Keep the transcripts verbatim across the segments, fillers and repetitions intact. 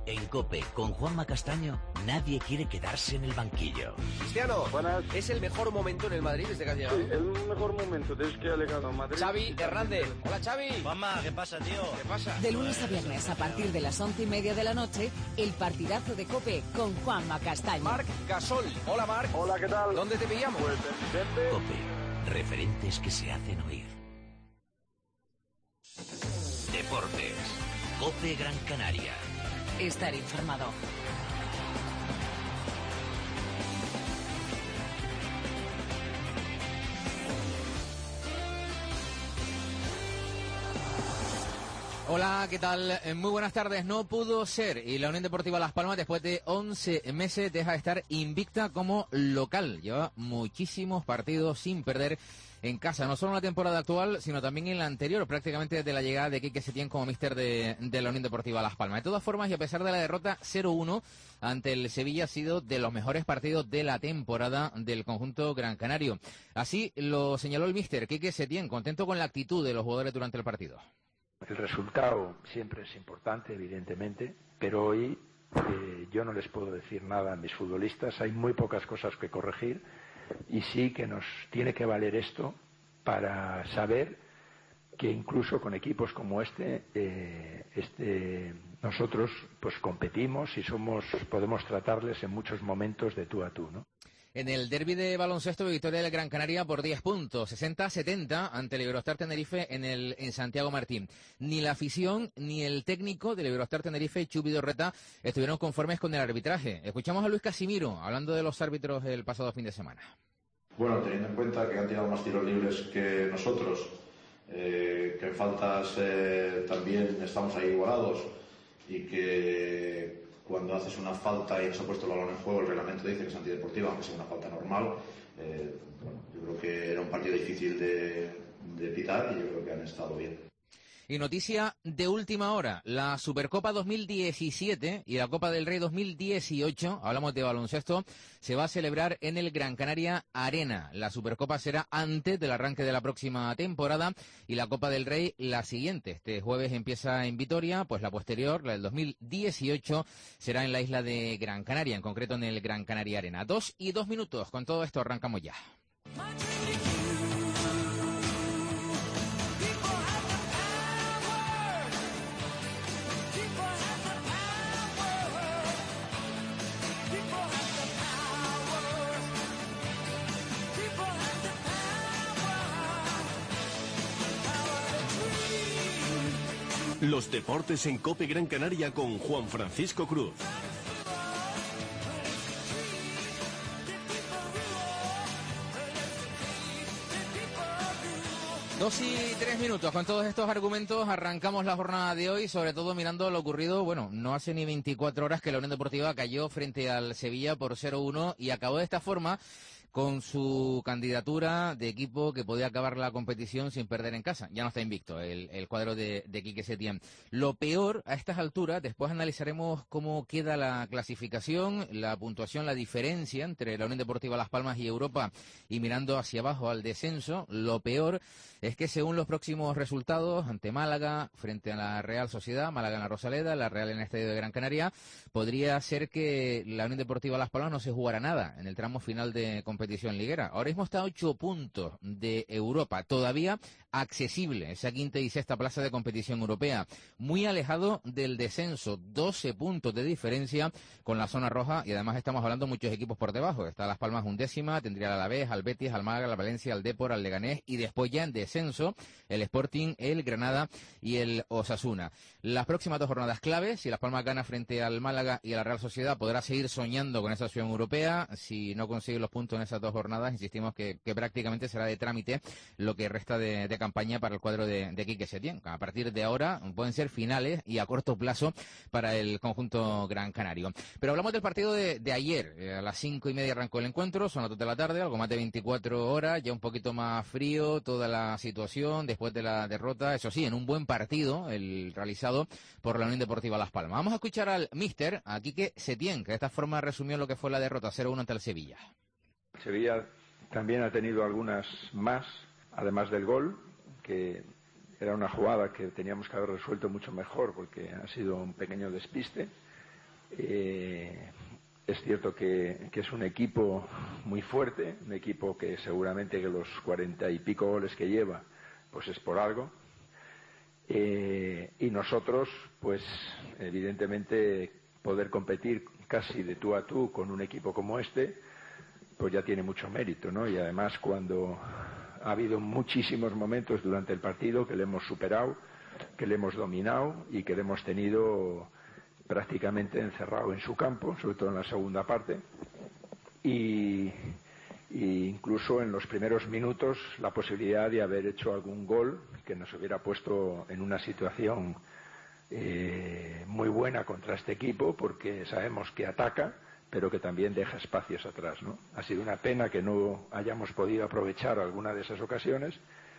En COPE, con Juanma Castaño, nadie quiere quedarse en el banquillo. Cristiano, buenas. ¿Es el mejor momento en el Madrid desde que has llegado? Sí, el mejor momento desde que ha llegado a Madrid. Xavi Hernández. Hola, Xavi. Juanma, ¿qué pasa, tío? ¿Qué pasa? De lunes a viernes, a partir de las once y media de la noche, el partidazo de COPE con Juanma Castaño. Marc Gasol. Hola, Marc. Hola, ¿qué tal? ¿Dónde te pillamos? Pues en Vicente. COPE, referentes que se hacen oír. Deportes. COPE Gran Canaria. Estar informado. Hola, ¿qué tal? Muy buenas tardes. No pudo ser y la Unión Deportiva Las Palmas, después de once meses, deja de estar invicta como local. Lleva muchísimos partidos sin perder en casa, no solo en la temporada actual, sino también en la anterior, prácticamente desde la llegada de Quique Setién como míster de, de la Unión Deportiva Las Palmas. De todas formas, y a pesar de la derrota cero uno ante el Sevilla, ha sido de los mejores partidos de la temporada del conjunto gran canario. Así lo señaló el míster Quique Setién, contento con la actitud de los jugadores durante el partido. El resultado siempre es importante, evidentemente, pero hoy eh, yo no les puedo decir nada a mis futbolistas. Hay muy pocas cosas que corregir y sí que nos tiene que valer esto para saber que incluso con equipos como este, eh, este nosotros pues competimos y somos podemos tratarles en muchos momentos de tú a tú, ¿no? En el derbi de baloncesto, victoria del Gran Canaria por diez puntos, sesenta a setenta ante el Iberostar Tenerife en el en Santiago Martín. Ni la afición ni el técnico del Iberostar Tenerife, Chubi Dorreta, estuvieron conformes con el arbitraje. Escuchamos a Luis Casimiro hablando de los árbitros el pasado fin de semana. Bueno, teniendo en cuenta que han tirado más tiros libres que nosotros, eh, que en faltas eh, también estamos ahí igualados y que cuando haces una falta y no se ha puesto el balón en juego, el reglamento dice que es antideportiva, aunque sea una falta normal. Eh, bueno, yo creo que era un partido difícil de, de pitar y yo creo que han estado bien. Y noticia de última hora, la Supercopa dos mil diecisiete y la Copa del Rey dos mil dieciocho, hablamos de baloncesto, se va a celebrar en el Gran Canaria Arena. La Supercopa será antes del arranque de la próxima temporada y la Copa del Rey la siguiente. Este jueves empieza en Vitoria, pues la posterior, la del dos mil dieciocho, será en la isla de Gran Canaria, en concreto en el Gran Canaria Arena. Dos y dos minutos, con todo esto arrancamos ya. Los deportes en COPE Gran Canaria con Juan Francisco Cruz. Dos y tres minutos. Con todos estos argumentos arrancamos la jornada de hoy, sobre todo mirando lo ocurrido, bueno, no hace ni veinticuatro horas que la Unión Deportiva cayó frente al Sevilla por cero uno y acabó de esta forma, con su candidatura de equipo que podía acabar la competición sin perder en casa. Ya no está invicto el, el cuadro de, de Quique Setién. Lo peor a estas alturas, después analizaremos cómo queda la clasificación, la puntuación, la diferencia entre la Unión Deportiva Las Palmas y Europa, y mirando hacia abajo al descenso, lo peor es que según los próximos resultados, ante Málaga, frente a la Real Sociedad, Málaga en la Rosaleda, la Real en el Estadio de Gran Canaria, podría ser que la Unión Deportiva Las Palmas no se jugara nada en el tramo final de competición competición liguera. Ahora mismo está a ocho puntos de Europa, todavía accesible esa quinta y sexta plaza de competición europea, muy alejado del descenso, doce puntos de diferencia con la zona roja, y además estamos hablando muchos equipos por debajo. Está Las Palmas undécima, tendría al Alavés, al Betis, al Málaga, al Valencia, al Depor, al Leganés, y después ya en descenso el Sporting, el Granada y el Osasuna. Las próximas dos jornadas claves, si Las Palmas gana frente al Málaga y a la Real Sociedad, podrá seguir soñando con esa opción europea. Si no consigue los puntos en esas dos jornadas, insistimos que, que prácticamente será de trámite lo que resta de, de campaña para el cuadro de, de Quique Setién. A partir de ahora pueden ser finales y a corto plazo para el conjunto gran canario. Pero hablamos del partido de, de ayer. Eh, a las cinco y media arrancó el encuentro, son las dos de la tarde, algo más de veinticuatro horas, ya un poquito más frío toda la situación después de la derrota, eso sí, en un buen partido el realizado por la Unión Deportiva Las Palmas. Vamos a escuchar al míster, a Quique Setién, que de esta forma resumió lo que fue la derrota cero uno ante el Sevilla. Sevilla también ha tenido algunas más, además del gol, que era una jugada que teníamos que haber resuelto mucho mejor porque ha sido un pequeño despiste, Eh, es cierto que, que es un equipo muy fuerte, un equipo que seguramente que los cuarenta y pico goles que lleva, pues es por algo. Eh, y nosotros, pues evidentemente poder competir casi de tú a tú con un equipo como este, pues ya tiene mucho mérito, ¿no? Y además cuando ha habido muchísimos momentos durante el partido que le hemos superado, que le hemos dominado y que le hemos tenido prácticamente encerrado en su campo, sobre todo en la segunda parte, y, y incluso en los primeros minutos la posibilidad de haber hecho algún gol que nos hubiera puesto en una situación eh, muy buena contra este equipo, porque sabemos que ataca, pero que también deja espacios atrás, ¿no? Ha sido una pena que no hayamos podido aprovechar alguna de esas ocasiones,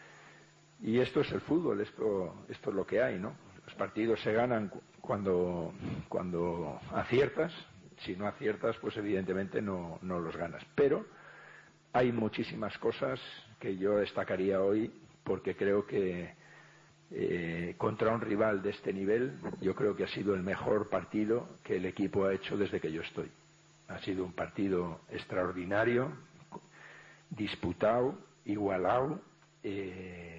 y esto es el fútbol, esto, esto es lo que hay, ¿no? Los partidos se ganan cuando, cuando aciertas, si no aciertas, pues evidentemente no, no los ganas. Pero hay muchísimas cosas que yo destacaría hoy, porque creo que eh, contra un rival de este nivel, yo creo que ha sido el mejor partido que el equipo ha hecho desde que yo estoy. Ha sido un partido extraordinario, disputado, igualado, eh,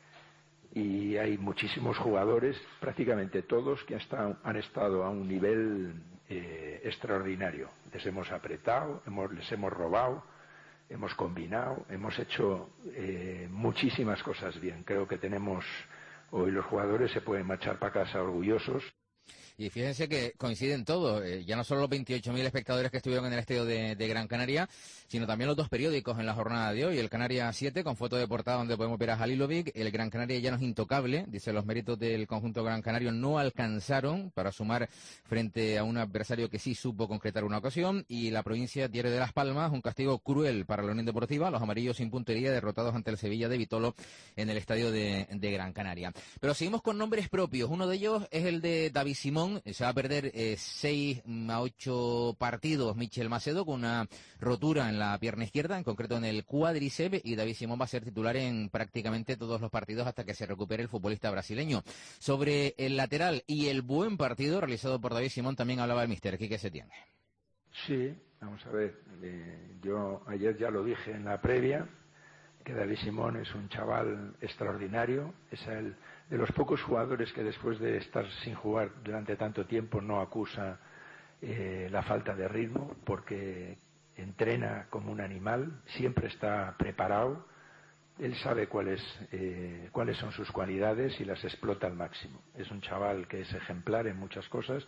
y hay muchísimos jugadores, prácticamente todos, que hasta han estado a un nivel eh, extraordinario. Les hemos apretado, hemos, les hemos robado, hemos combinado, hemos hecho eh, muchísimas cosas bien. Creo que tenemos, hoy los jugadores se pueden marchar para casa orgullosos. Y fíjense que coinciden todos, eh, ya no solo los veintiocho mil espectadores que estuvieron en el estadio de, de Gran Canaria, sino también los dos periódicos en la jornada de hoy. El Canaria siete, con foto de portada donde podemos ver a Halilovic. El Gran Canaria ya no es intocable, dice, los méritos del conjunto gran canario no alcanzaron para sumar frente a un adversario que sí supo concretar una ocasión. Y la provincia Diario de Las Palmas, un castigo cruel para la Unión Deportiva, los amarillos sin puntería derrotados ante el Sevilla de Vitolo en el estadio de, de Gran Canaria. Pero seguimos con nombres propios, uno de ellos es el de David Simón. Se va a perder eh, seis a ocho partidos Michel Macedo con una rotura en la pierna izquierda, en concreto en el cuádriceps, y David Simón va a ser titular en prácticamente todos los partidos hasta que se recupere el futbolista brasileño. Sobre el lateral y el buen partido realizado por David Simón también hablaba el míster Quique Setién. Sí, vamos a ver, eh, yo ayer ya lo dije en la previa, que David Simón es un chaval extraordinario, es el de los pocos jugadores que después de estar sin jugar durante tanto tiempo no acusa eh, la falta de ritmo, porque entrena como un animal, siempre está preparado, él sabe cuáles, eh, cuáles son sus cualidades y las explota al máximo. Es un chaval que es ejemplar en muchas cosas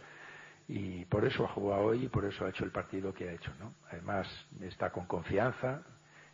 y por eso ha jugado hoy y por eso ha hecho el partido que ha hecho, ¿no? Además está con confianza.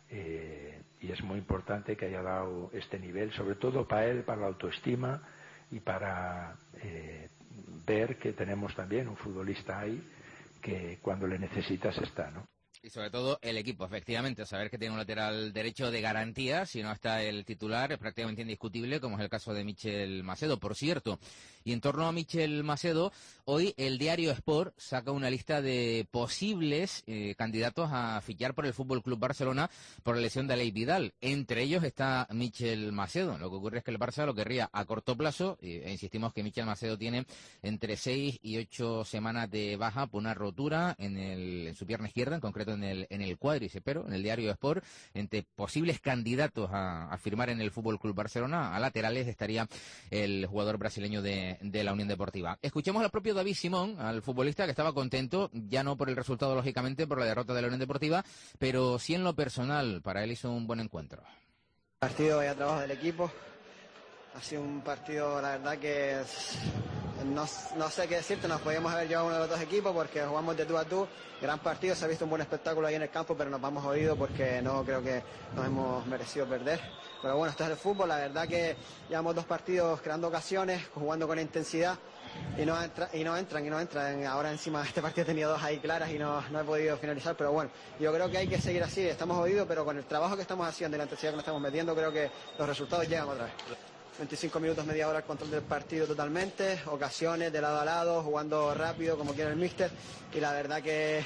Eh, y es muy importante que haya dado este nivel, sobre todo para él, para la autoestima y para eh, ver que tenemos también un futbolista ahí que cuando le necesitas está, ¿no? Y sobre todo el equipo, efectivamente, saber que tiene un lateral derecho de garantía, si no está el titular, es prácticamente indiscutible, como es el caso de Michel Macedo, por cierto. Y en torno a Michel Macedo, hoy el diario Sport saca una lista de posibles eh, candidatos a fichar por el F C Barcelona por la lesión de Aleix Vidal. Entre ellos está Michel Macedo. Lo que ocurre es que el Barça lo querría a corto plazo, e insistimos que Michel Macedo tiene entre seis y ocho semanas de baja por una rotura en, el, en su pierna izquierda, en concreto en el, en el cuádriceps, pero en el diario Sport, entre posibles candidatos a, a firmar en el F C Barcelona, a laterales estaría el jugador brasileño de, de la Unión Deportiva. Escuchemos al propio David Simón, al futbolista, que estaba contento, ya no por el resultado, lógicamente, por la derrota de la Unión Deportiva, pero sí en lo personal, para él hizo un buen encuentro. Partido y a trabajo del equipo. Ha sido un partido, la verdad que no, no sé qué decirte, nos podíamos haber llevado uno de los dos equipos porque jugamos de tú a tú, gran partido, se ha visto un buen espectáculo ahí en el campo, pero nos vamos jodidos porque no creo que nos hemos merecido perder. Pero bueno, esto es el fútbol, la verdad que llevamos dos partidos creando ocasiones, jugando con intensidad y no, entra, y no entran, y no entran. Ahora encima este partido he tenido dos ahí claras y no, no he podido finalizar, pero bueno, yo creo que hay que seguir así, estamos jodidos, pero con el trabajo que estamos haciendo y la intensidad que nos estamos metiendo, creo que los resultados llegan otra vez. veinticinco minutos, media hora al control del partido totalmente, ocasiones de lado a lado, jugando rápido como quiere el míster, y la verdad que,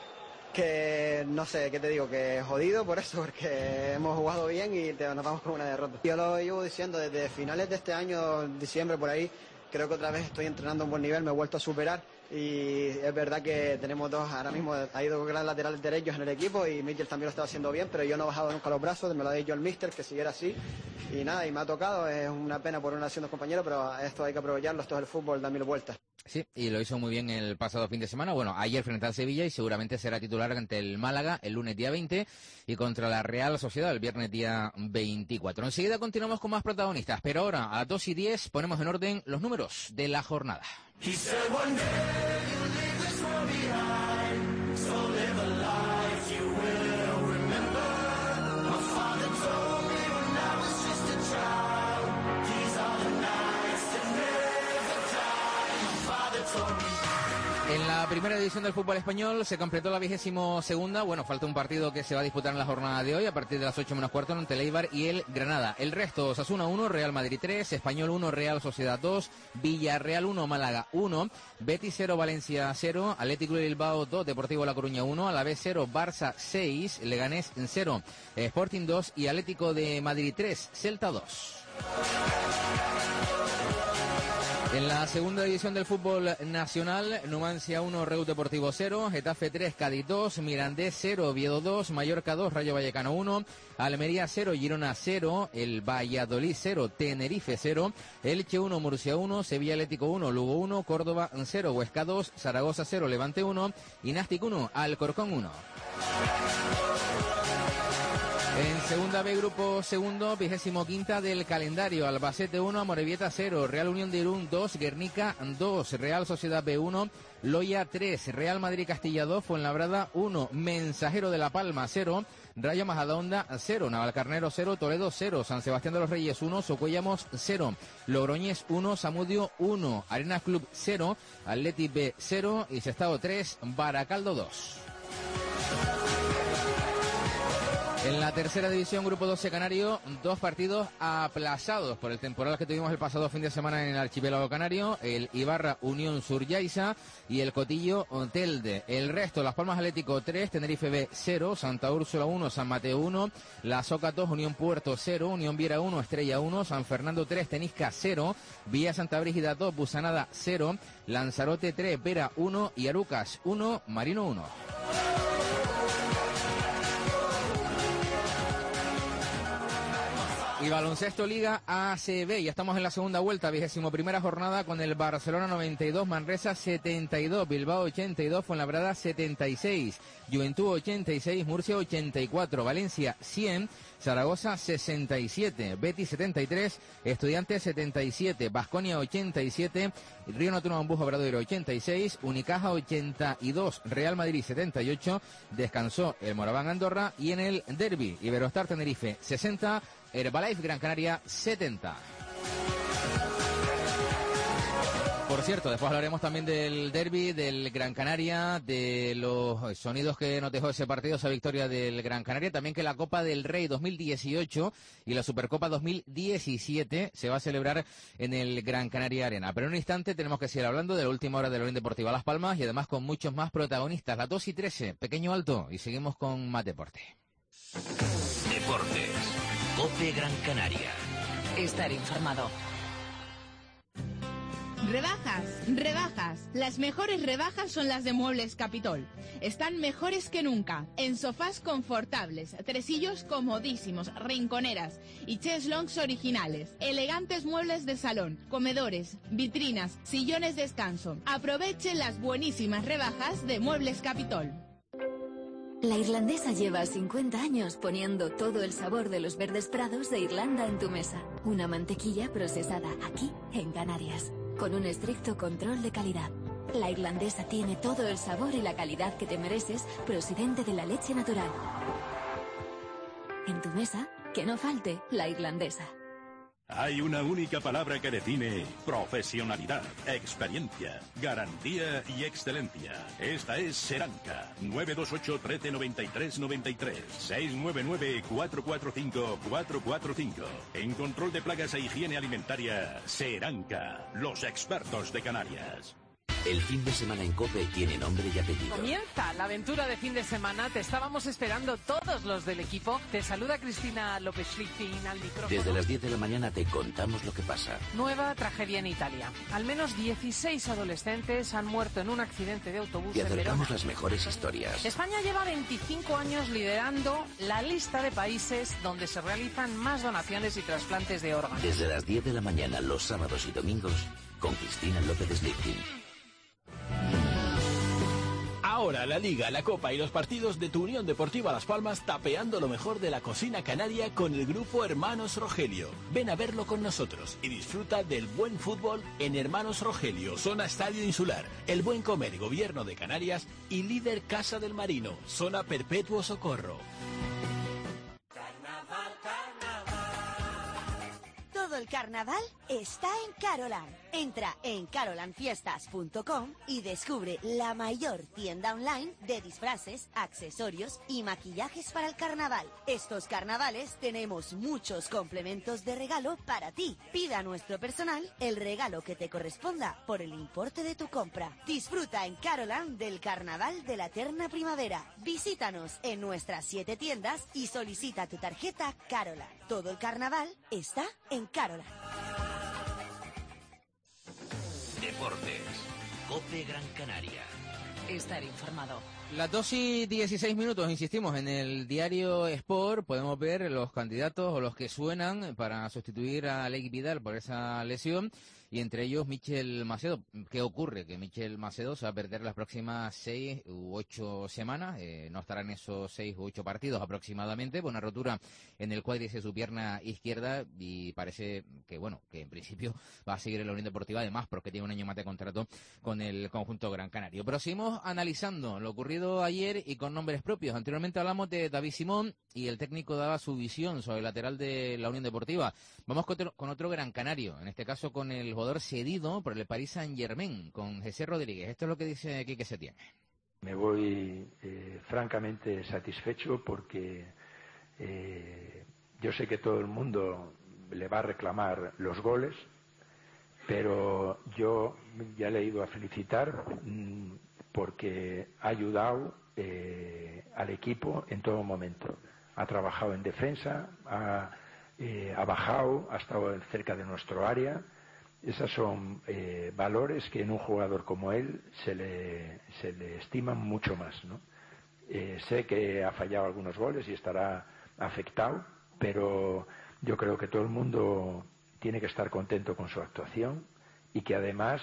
que no sé, ¿qué te digo? Que jodido por eso, porque hemos jugado bien y te, nos vamos con una derrota. Yo lo llevo diciendo desde finales de este año, diciembre por ahí, creo que otra vez estoy entrenando a un buen nivel, me he vuelto a superar y es verdad que tenemos dos, ahora mismo hay dos grandes laterales derechos en el equipo y Mitchell también lo estaba haciendo bien, pero yo no he bajado nunca los brazos, me lo ha dicho el míster que siguiera así y nada, y me ha tocado, es una pena por una lesión de los compañeros, pero esto hay que aprovecharlo, esto es el fútbol, da mil vueltas. Sí, y lo hizo muy bien el pasado fin de semana, bueno, ayer frente al Sevilla y seguramente será titular ante el Málaga el lunes día veinte y contra la Real Sociedad el viernes día veinticuatro. Enseguida continuamos con más protagonistas, pero ahora a las dos y diez ponemos en orden los números de la jornada. En la primera división del fútbol español se completó la vigésimo segunda, bueno, falta un partido que se va a disputar en la jornada de hoy a partir de las ocho menos cuarto ante el Eibar y el Granada. El resto, Osasuna uno, Real Madrid tres, Español uno, Real Sociedad dos, Villarreal uno, Málaga uno, Betis cero, Valencia cero, Atlético de Bilbao dos, Deportivo La Coruña uno, Alavés cero, Barça seis, Leganés cero, Sporting dos y Atlético de Madrid tres, Celta dos. En la segunda división del fútbol nacional, Numancia uno, Reus Deportivo cero, Getafe tres, Cádiz dos, Mirandés cero, Oviedo dos, Mallorca dos, Rayo Vallecano uno, Almería cero, Girona cero, el Valladolid cero, Tenerife cero, Elche uno, Murcia uno, Sevilla Atlético uno, Lugo uno, Córdoba cero, Huesca dos, Zaragoza cero, Levante uno y Nástic uno, Alcorcón uno. En segunda B, grupo segundo, vigésimo quinta del calendario, Albacete uno, Amorebieta cero, Real Unión de Irún dos, Guernica dos, Real Sociedad B uno, Loya tres, Real Madrid Castilla dos, Fuenlabrada uno, Mensajero de La Palma cero, Rayo Majadahonda cero, Navalcarnero cero, Toledo cero, San Sebastián de los Reyes uno, Socuellamos cero, Logroñés uno, Zamudio uno, Arenas Club cero, Atleti B cero y Sestao tres, Baracaldo dos. En la tercera división, Grupo doce Canario, dos partidos aplazados por el temporal que tuvimos el pasado fin de semana en el archipiélago canario, el Ibarra Unión Suryaisa y el Cotillo Telde. El resto, Las Palmas Atlético tres, Tenerife B cero, Santa Úrsula uno, San Mateo uno, La Soca dos, Unión Puerto cero, Unión Viera uno, Estrella uno, San Fernando tres, Tenisca cero, Villa Santa Brígida dos, Busanada cero, Lanzarote tres, Vera uno y Arucas uno, Marino uno. Y baloncesto Liga A C B, ya estamos en la segunda vuelta, vigésimo primera jornada con el Barcelona noventa y dos, Manresa setenta y dos, Bilbao ochenta y dos, Fuenlabrada setenta y seis, Juventud ochenta y seis, Murcia ochenta y cuatro, Valencia cien, Zaragoza sesenta y siete, Betis setenta y tres, Estudiantes setenta y siete, Baskonia ochenta y siete, Río Natural Bambú Obradoiro ochenta y seis, Unicaja ochenta y dos, Real Madrid setenta y ocho, descansó el Moraván Andorra y en el derbi Iberostar Tenerife sesenta, Herbalife Gran Canaria setenta. Por cierto, después hablaremos también del derbi del Gran Canaria, de los sonidos que nos dejó ese partido, esa victoria del Gran Canaria, también que la Copa del Rey dos mil dieciocho y la Supercopa dos mil diecisiete se va a celebrar en el Gran Canaria Arena. Pero en un instante tenemos que seguir hablando de la última hora de la Unión Deportiva Las Palmas y además con muchos más protagonistas. Las dos y trece, pequeño alto y seguimos con más deporte. Deportes. COPE Gran Canaria. Estar informado. Rebajas, rebajas. Las mejores rebajas son las de Muebles Capitol. Están mejores que nunca. En sofás confortables, tresillos comodísimos, rinconeras y cheslongs originales. Elegantes muebles de salón, comedores, vitrinas, sillones de descanso. Aprovechen las buenísimas rebajas de Muebles Capitol. La Irlandesa lleva cincuenta años poniendo todo el sabor de los verdes prados de Irlanda en tu mesa. Una mantequilla procesada aquí, en Canarias, con un estricto control de calidad. La Irlandesa tiene todo el sabor y la calidad que te mereces, procedente de la leche natural. En tu mesa, que no falte la Irlandesa. Hay una única palabra que define profesionalidad, experiencia, garantía y excelencia. Esta es Seranca. nueve dos ocho, uno tres, nueve tres, nueve tres. seis nueve nueve, cuatro cuatro cinco, cuatro cuatro cinco. En control de plagas e higiene alimentaria, Seranca. Los expertos de Canarias. El fin de semana en COPE tiene nombre y apellido. Comienza la aventura de fin de semana. Te estábamos esperando todos los del equipo. Te saluda Cristina López-Schlichting al micrófono. Desde las diez de la mañana te contamos lo que pasa. Nueva tragedia en Italia. Al menos dieciséis adolescentes han muerto en un accidente de autobús Te en Verona. acercamos las mejores historias. España lleva veinticinco años liderando la lista de países donde se realizan más donaciones y trasplantes de órganos. Desde las diez de la mañana, los sábados y domingos, con Cristina López-Schlichting. Ahora la Liga, la Copa y los partidos de tu Unión Deportiva Las Palmas tapeando lo mejor de la cocina canaria con el grupo Hermanos Rogelio. Ven a verlo con nosotros y disfruta del buen fútbol en Hermanos Rogelio, zona Estadio Insular, El Buen Comer, Gobierno de Canarias y líder Casa del Marino, zona Perpetuo Socorro. Todo el carnaval está en Carolan. Entra en carolan fiestas punto com y descubre la mayor tienda online de disfraces, accesorios y maquillajes para el carnaval. Estos carnavales tenemos muchos complementos de regalo para ti. Pida a nuestro personal el regalo que te corresponda por el importe de tu compra. Disfruta en Carolan del carnaval de la eterna primavera. Visítanos en nuestras siete tiendas y solicita tu tarjeta Carolan. Todo el carnaval está en Carolan. Deportes. COPE Gran Canaria. Estar informado. Las dos y dieciséis minutos, insistimos, en el diario Sport podemos ver los candidatos o los que suenan para sustituir a Aleix Vidal por esa lesión. Y entre ellos Michel Macedo. ¿Qué ocurre? Que Michel Macedo se va a perder las próximas seis u ocho semanas. Eh, no estará en esos seis u ocho partidos aproximadamente, por una rotura en el cuádriceps de su pierna izquierda. Y parece que, bueno, que en principio va a seguir en la Unión Deportiva, además porque tiene un año más de contrato con el conjunto gran canario. Pero seguimos analizando lo ocurrido ayer y con nombres propios. Anteriormente hablamos de David Simón y el técnico daba su visión sobre el lateral de la Unión Deportiva. Vamos con otro, con otro gran canario, en este caso con el jugador cedido por el Paris Saint-Germain, con José Rodríguez. Esto es lo que dice Quique Setién. Me voy eh, francamente satisfecho porque eh, yo sé que todo el mundo le va a reclamar los goles, pero yo ya le he ido a felicitar mmm, porque ha ayudado eh, al equipo en todo momento. Ha trabajado en defensa, ha, eh, ha bajado, ha estado cerca de nuestro área. Esos son eh, valores que en un jugador como él se le, se le estiman mucho más, ¿no? Eh, sé que ha fallado algunos goles y estará afectado, pero yo creo que todo el mundo tiene que estar contento con su actuación y que además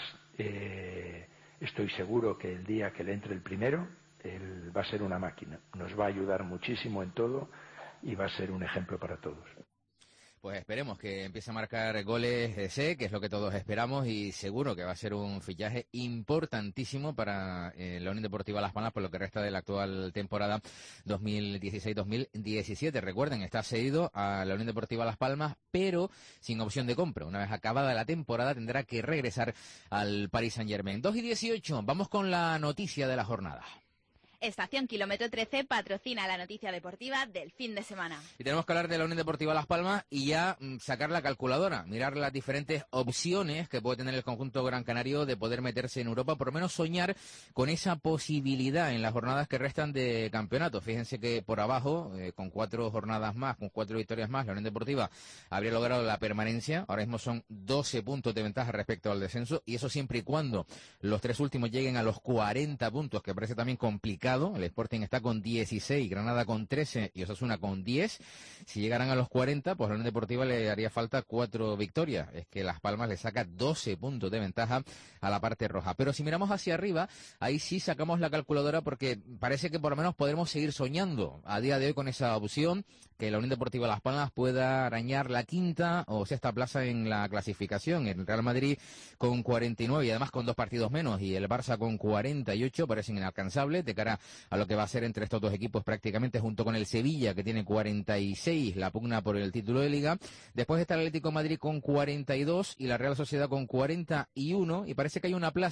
eh, estoy seguro que el día que le entre el primero, él va a ser una máquina. Nos va a ayudar muchísimo en todo y va a ser un ejemplo para todos. Pues esperemos que empiece a marcar goles de C, que es lo que todos esperamos, y seguro que va a ser un fichaje importantísimo para eh, la Unión Deportiva Las Palmas por lo que resta de la actual temporada dos mil dieciséis dos mil diecisiete. Recuerden, está cedido a la Unión Deportiva Las Palmas, pero sin opción de compra. Una vez acabada la temporada tendrá que regresar al Paris Saint-Germain. dos y dieciocho, vamos con la noticia de la jornada. Estación Kilómetro trece patrocina la noticia deportiva del fin de semana. Y tenemos que hablar de la Unión Deportiva Las Palmas y ya mm, sacar la calculadora, mirar las diferentes opciones que puede tener el conjunto gran canario de poder meterse en Europa, por lo menos soñar con esa posibilidad en las jornadas que restan de campeonato. Fíjense que por abajo, eh, con cuatro jornadas más, con cuatro victorias más, la Unión Deportiva habría logrado la permanencia. Ahora mismo son doce puntos de ventaja respecto al descenso, y eso siempre y cuando los tres últimos lleguen a los cuarenta puntos, que parece también complicado. El Sporting está con dieciséis, Granada con trece y Osasuna con diez. Si llegaran a los cuarenta, pues a la Unión Deportiva le haría falta cuatro victorias. Es que Las Palmas le saca doce puntos de ventaja a la parte roja. Pero si miramos hacia arriba, ahí sí sacamos la calculadora, porque parece que por lo menos podremos seguir soñando a día de hoy con esa opción, que la Unión Deportiva Las Palmas pueda arañar la quinta o sexta plaza en la clasificación. El Real Madrid con cuarenta y nueve y además con dos partidos menos, y el Barça con cuarenta y ocho parecen inalcanzables de cara a lo que va a ser entre estos dos equipos prácticamente, junto con el Sevilla, que tiene cuarenta y seis, la pugna por el título de Liga. Después está el Atlético de Madrid con cuarenta y dos y la Real Sociedad con cuarenta y uno, y parece que hay una plaza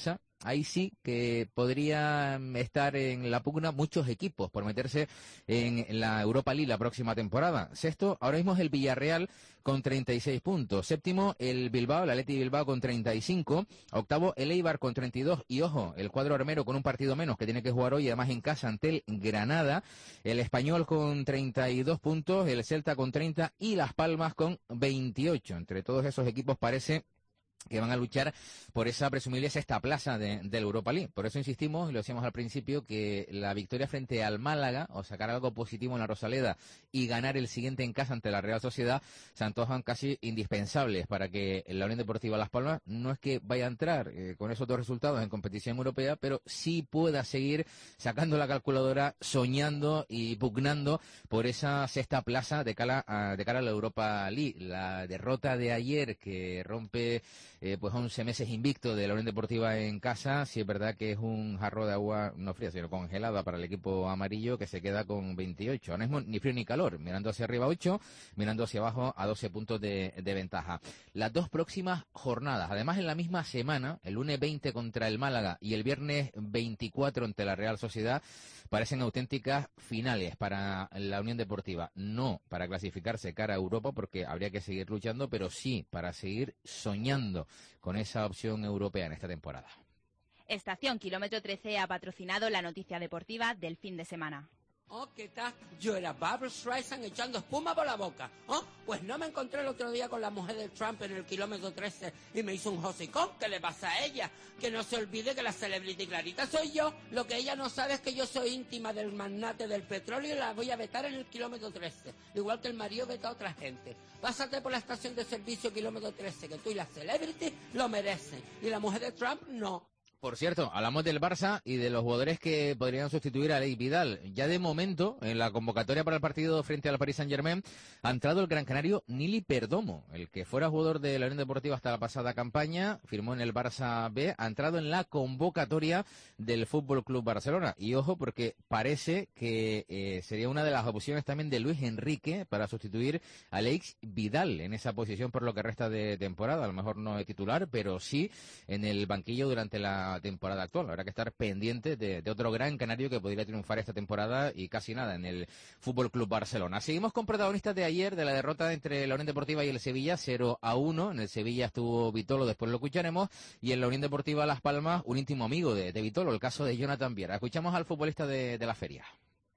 ahí sí que podría estar en la pugna muchos equipos por meterse en la Europa League la próxima temporada. Sexto, ahora mismo es el Villarreal con treinta y seis puntos. Séptimo, el Bilbao, el Athletic Bilbao con treinta y cinco. Octavo, el Eibar con treinta y dos. Y ojo, el cuadro armero con un partido menos que tiene que jugar hoy, además en casa ante el Granada. El Español con treinta y dos puntos, el Celta con treinta y Las Palmas con veintiocho. Entre todos esos equipos parece que van a luchar por esa presumible sexta plaza de, de la Europa League. Por eso insistimos, y lo decíamos al principio, que la victoria frente al Málaga, o sacar algo positivo en la Rosaleda y ganar el siguiente en casa ante la Real Sociedad, se antojan casi indispensables para que la Unión Deportiva Las Palmas no es que vaya a entrar eh, con esos dos resultados en competición europea, pero sí pueda seguir sacando la calculadora, soñando y pugnando por esa sexta plaza de cara a, de cara a la Europa League. La derrota de ayer, que rompe Eh, pues once meses invicto de la Unión Deportiva en casa, sí es verdad que es un jarro de agua no fría, sino congelada para el equipo amarillo, que se queda con veintiocho. Ahora mismo ni frío ni calor, mirando hacia arriba ocho, mirando hacia abajo a doce puntos de, de ventaja. Las dos próximas jornadas, además en la misma semana, el lunes veinte contra el Málaga y el viernes veinticuatro ante la Real Sociedad, parecen auténticas finales para la Unión Deportiva. No para clasificarse cara a Europa, porque habría que seguir luchando, pero sí para seguir soñando con esa opción europea en esta temporada. Estación Kilómetro trece ha patrocinado la noticia deportiva del fin de semana. Oh, ¿qué tal? Yo era Barbra Streisand echando espuma por la boca. Oh, pues no me encontré el otro día con la mujer de Trump en el kilómetro trece y me hizo un hocicón. ¿Qué le pasa a ella? Que no se olvide que la celebrity clarita soy yo. Lo que ella no sabe es que yo soy íntima del magnate del petróleo y la voy a vetar en el kilómetro trece. Igual que el marido veta a otra gente. Pásate por la estación de servicio kilómetro trece, que tú y la celebrity lo merecen. Y la mujer de Trump no. Por cierto, hablamos del Barça y de los jugadores que podrían sustituir a Alex Vidal. Ya de momento, en la convocatoria para el partido frente al Paris Saint-Germain, ha entrado el gran canario Nili Perdomo, el que fuera jugador de la Unión Deportiva hasta la pasada campaña, firmó en el Barça B, ha entrado en la convocatoria del F C Barcelona. Y ojo, porque parece que eh, sería una de las opciones también de Luis Enrique para sustituir a Alex Vidal en esa posición por lo que resta de temporada. A lo mejor no de titular, pero sí en el banquillo durante la temporada actual. Habrá que estar pendiente de, de otro gran canario que podría triunfar esta temporada y casi nada en el F C Barcelona. Seguimos con protagonistas de ayer, de la derrota entre la Unión Deportiva y el Sevilla, cero a uno. En el Sevilla estuvo Vitolo, después lo escucharemos, y en la Unión Deportiva Las Palmas, un íntimo amigo de, de Vitolo, el caso de Jonathan Viera. Escuchamos al futbolista de, de la feria.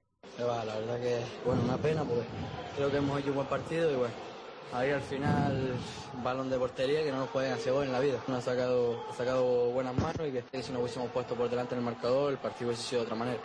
La verdad que, bueno, una pena, porque creo que hemos hecho un buen partido y bueno, ahí al final, balón de portería que no nos pueden hacer gol en la vida. Nos ha sacado, ha sacado buenas manos y que si nos hubiésemos puesto por delante en el marcador, el partido hubiese sido de otra manera.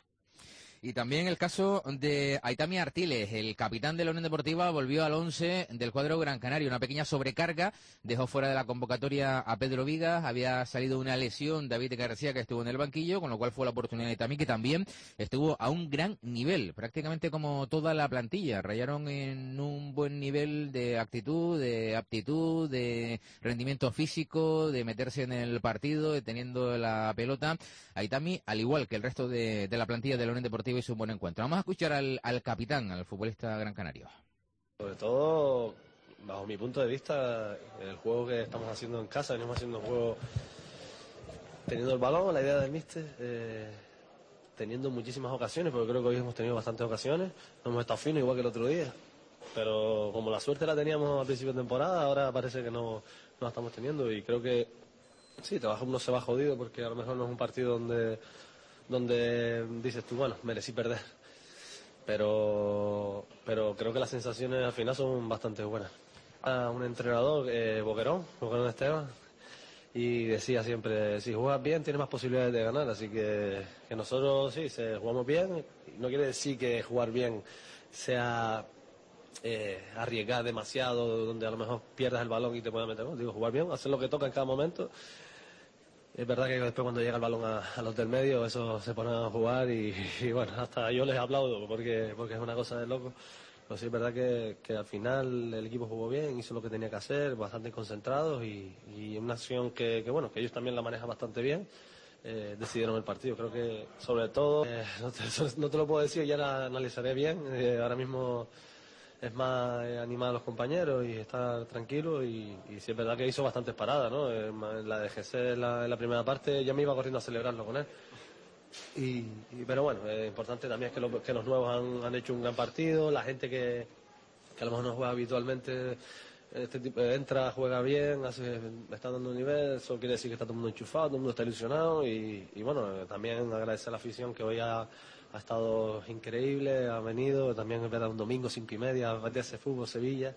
Y también el caso de Aitami Artiles, el capitán de la Unión Deportiva, volvió al once del cuadro Gran Canario. Una pequeña sobrecarga dejó fuera de la convocatoria a Pedro Vigas. Había salido una lesión David García, que estuvo en el banquillo, con lo cual fue la oportunidad de Aitami, que también estuvo a un gran nivel, prácticamente como toda la plantilla. Rayaron en un buen nivel de actitud, de aptitud, de rendimiento físico, de meterse en el partido, de teniendo la pelota. Aitami, al igual que el resto de, de la plantilla de la Unión Deportiva, hizo un buen encuentro. Vamos a escuchar al, al capitán, al futbolista gran canario. Sobre todo, bajo mi punto de vista, el juego que estamos haciendo en casa, venimos haciendo un juego teniendo el balón, la idea del míster, eh, teniendo muchísimas ocasiones, porque creo que hoy hemos tenido bastantes ocasiones, no hemos estado finos igual que el otro día, pero como la suerte la teníamos al principio de temporada, ahora parece que no, no la estamos teniendo, y creo que sí, trabajo uno se va jodido, porque a lo mejor no es un partido donde donde dices tú, bueno, merecí perder, pero pero creo que las sensaciones al final son bastante buenas. A un entrenador, eh, Boquerón, Boquerón Esteban, y decía siempre, si juegas bien tienes más posibilidades de ganar, así que, que nosotros sí, se, jugamos bien, no quiere decir que jugar bien sea eh, arriesgar demasiado, donde a lo mejor pierdas el balón y te puedas meter, ¿no? Digo, jugar bien, hacer lo que toca en cada momento. Es verdad que después cuando llega el balón a, a los del medio, eso se ponen a jugar y, y bueno, hasta yo les aplaudo porque, porque es una cosa de loco. Pero sí es verdad que, que al final el equipo jugó bien, hizo lo que tenía que hacer, bastante concentrados y, y una acción que, que bueno, que ellos también la manejan bastante bien, eh, decidieron el partido. Creo que sobre todo, eh, no, te, no te lo puedo decir, ya la analizaré bien, eh, ahora mismo es más eh, animar a los compañeros y estar tranquilo, y, y sí es verdad que hizo bastantes paradas, ¿no? Eh, la de G C en la, en la primera parte yo me iba corriendo a celebrarlo con él. Y, y, pero bueno, eh, importante también es que, lo, que los nuevos han, han hecho un gran partido, la gente que, que a lo mejor no juega habitualmente este tipo, entra, juega bien, hace, está dando un nivel, eso quiere decir que está todo el mundo enchufado, todo el mundo está ilusionado, y, y bueno, eh, también agradecer a la afición que hoy ha, ha estado increíble, ha venido, también es verdad un domingo cinco y media, B T S Fútbol Sevilla,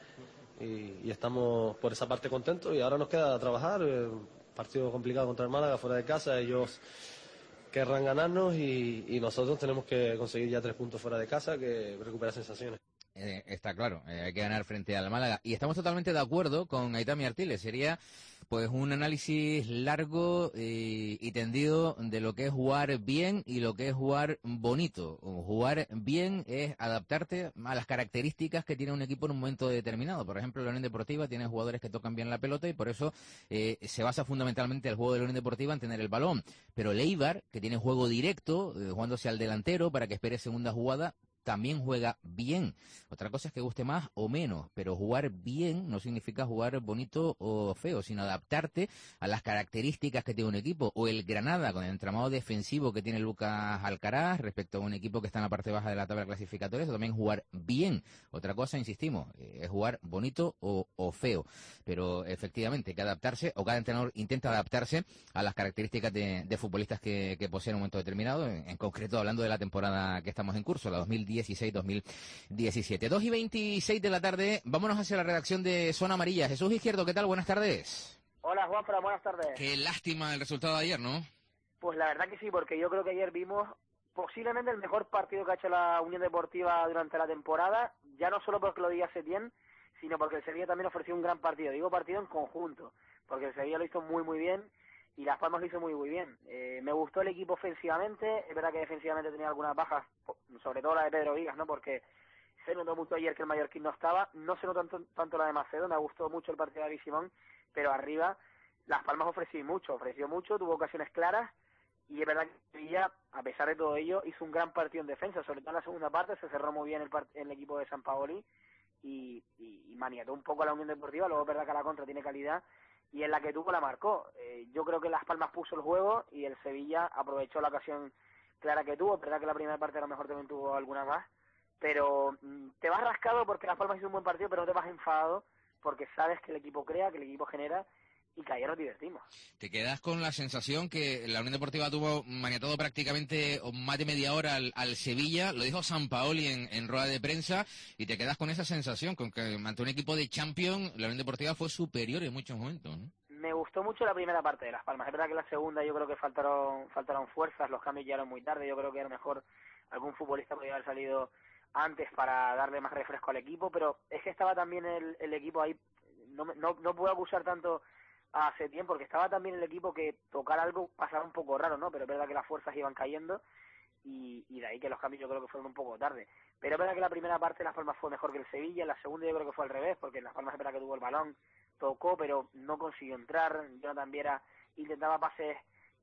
y, y estamos por esa parte contentos, y ahora nos queda trabajar, eh, partido complicado contra el Málaga fuera de casa, ellos querrán ganarnos y, y nosotros tenemos que conseguir ya tres puntos fuera de casa, que recuperar sensaciones. Eh, está claro, eh, hay que ganar frente al Málaga. Y estamos totalmente de acuerdo con Aitami Artiles. Sería pues un análisis largo eh, y tendido de lo que es jugar bien y lo que es jugar bonito. Jugar bien es adaptarte a las características que tiene un equipo en un momento determinado. Por ejemplo, la Unión Deportiva tiene jugadores que tocan bien la pelota y por eso eh, se basa fundamentalmente el juego de la Unión Deportiva en tener el balón. Pero el Eibar, que tiene juego directo, eh, jugándose al delantero para que espere segunda jugada, también juega bien. Otra cosa es que guste más o menos, pero jugar bien no significa jugar bonito o feo, sino adaptarte a las características que tiene un equipo. O el Granada, con el entramado defensivo que tiene Lucas Alcaraz respecto a un equipo que está en la parte baja de la tabla clasificatoria, eso también jugar bien. Otra cosa, insistimos, es jugar bonito o, o feo. Pero efectivamente hay que adaptarse, o cada entrenador intenta adaptarse a las características de, de futbolistas que, que poseen en un momento determinado, en, en concreto hablando de la temporada que estamos en curso, la dos mil dieciséis dos mil diecisiete. dos y veintiséis de la tarde, vámonos hacia la redacción de Zona Amarilla. Jesús Izquierdo, ¿qué tal? Buenas tardes. Hola, Juanfra, buenas tardes. Qué lástima el resultado de ayer, ¿no? Pues la verdad que sí, porque yo creo que ayer vimos posiblemente el mejor partido que ha hecho la Unión Deportiva durante la temporada, ya no solo porque lo diga Setién, sino porque el Sevilla también ofreció un gran partido. Digo partido en conjunto, porque el Sevilla lo hizo muy muy bien y Las Palmas lo hizo muy muy bien. Eh, me gustó el equipo ofensivamente, es verdad que defensivamente tenía algunas bajas, sobre todo la de Pedro Vigas, ¿no? Porque se notó mucho ayer que el Mallorquín no estaba, no se notó tanto, tanto la de Macedo, me gustó mucho el partido de David Simón, pero arriba Las Palmas ofreció mucho, ofreció mucho, tuvo ocasiones claras, y es verdad que Sevilla, a pesar de todo ello, hizo un gran partido en defensa, sobre todo en la segunda parte, se cerró muy bien el, part el equipo de Sampaoli, y, y, y maniató un poco a la Unión Deportiva, luego es verdad que a la contra tiene calidad, y en la que tuvo la marcó. Eh, yo creo que Las Palmas puso el juego y el Sevilla aprovechó la ocasión clara que tuvo. Es verdad que la primera parte a lo mejor también tuvo alguna más, pero mmm, te vas rascado porque Las Palmas hizo un buen partido, pero no te vas enfadado porque sabes que el equipo crea, que el equipo genera y que ayer nos divertimos. Te quedas con la sensación que la Unión Deportiva tuvo maniatado prácticamente más de media hora al, al Sevilla, lo dijo Sampaoli en, en rueda de prensa, y te quedas con esa sensación, con que ante un equipo de Champions la Unión Deportiva fue superior en muchos momentos, ¿no? Me gustó mucho la primera parte de Las Palmas, es verdad que la segunda yo creo que faltaron faltaron fuerzas, los cambios llegaron muy tarde, yo creo que a lo mejor algún futbolista podría haber salido antes para darle más refresco al equipo, pero es que estaba también el, el equipo ahí, no, no, no puedo acusar tanto hace tiempo, porque estaba también el equipo que tocar algo pasaba un poco raro, ¿no? Pero es verdad que las fuerzas iban cayendo y, y de ahí que los cambios yo creo que fueron un poco tarde. Pero es verdad que la primera parte Las Palmas fue mejor que el Sevilla, la segunda yo creo que fue al revés, porque Las Palmas es verdad que tuvo el balón, tocó, pero no consiguió entrar. Jonathan Viera intentaba pases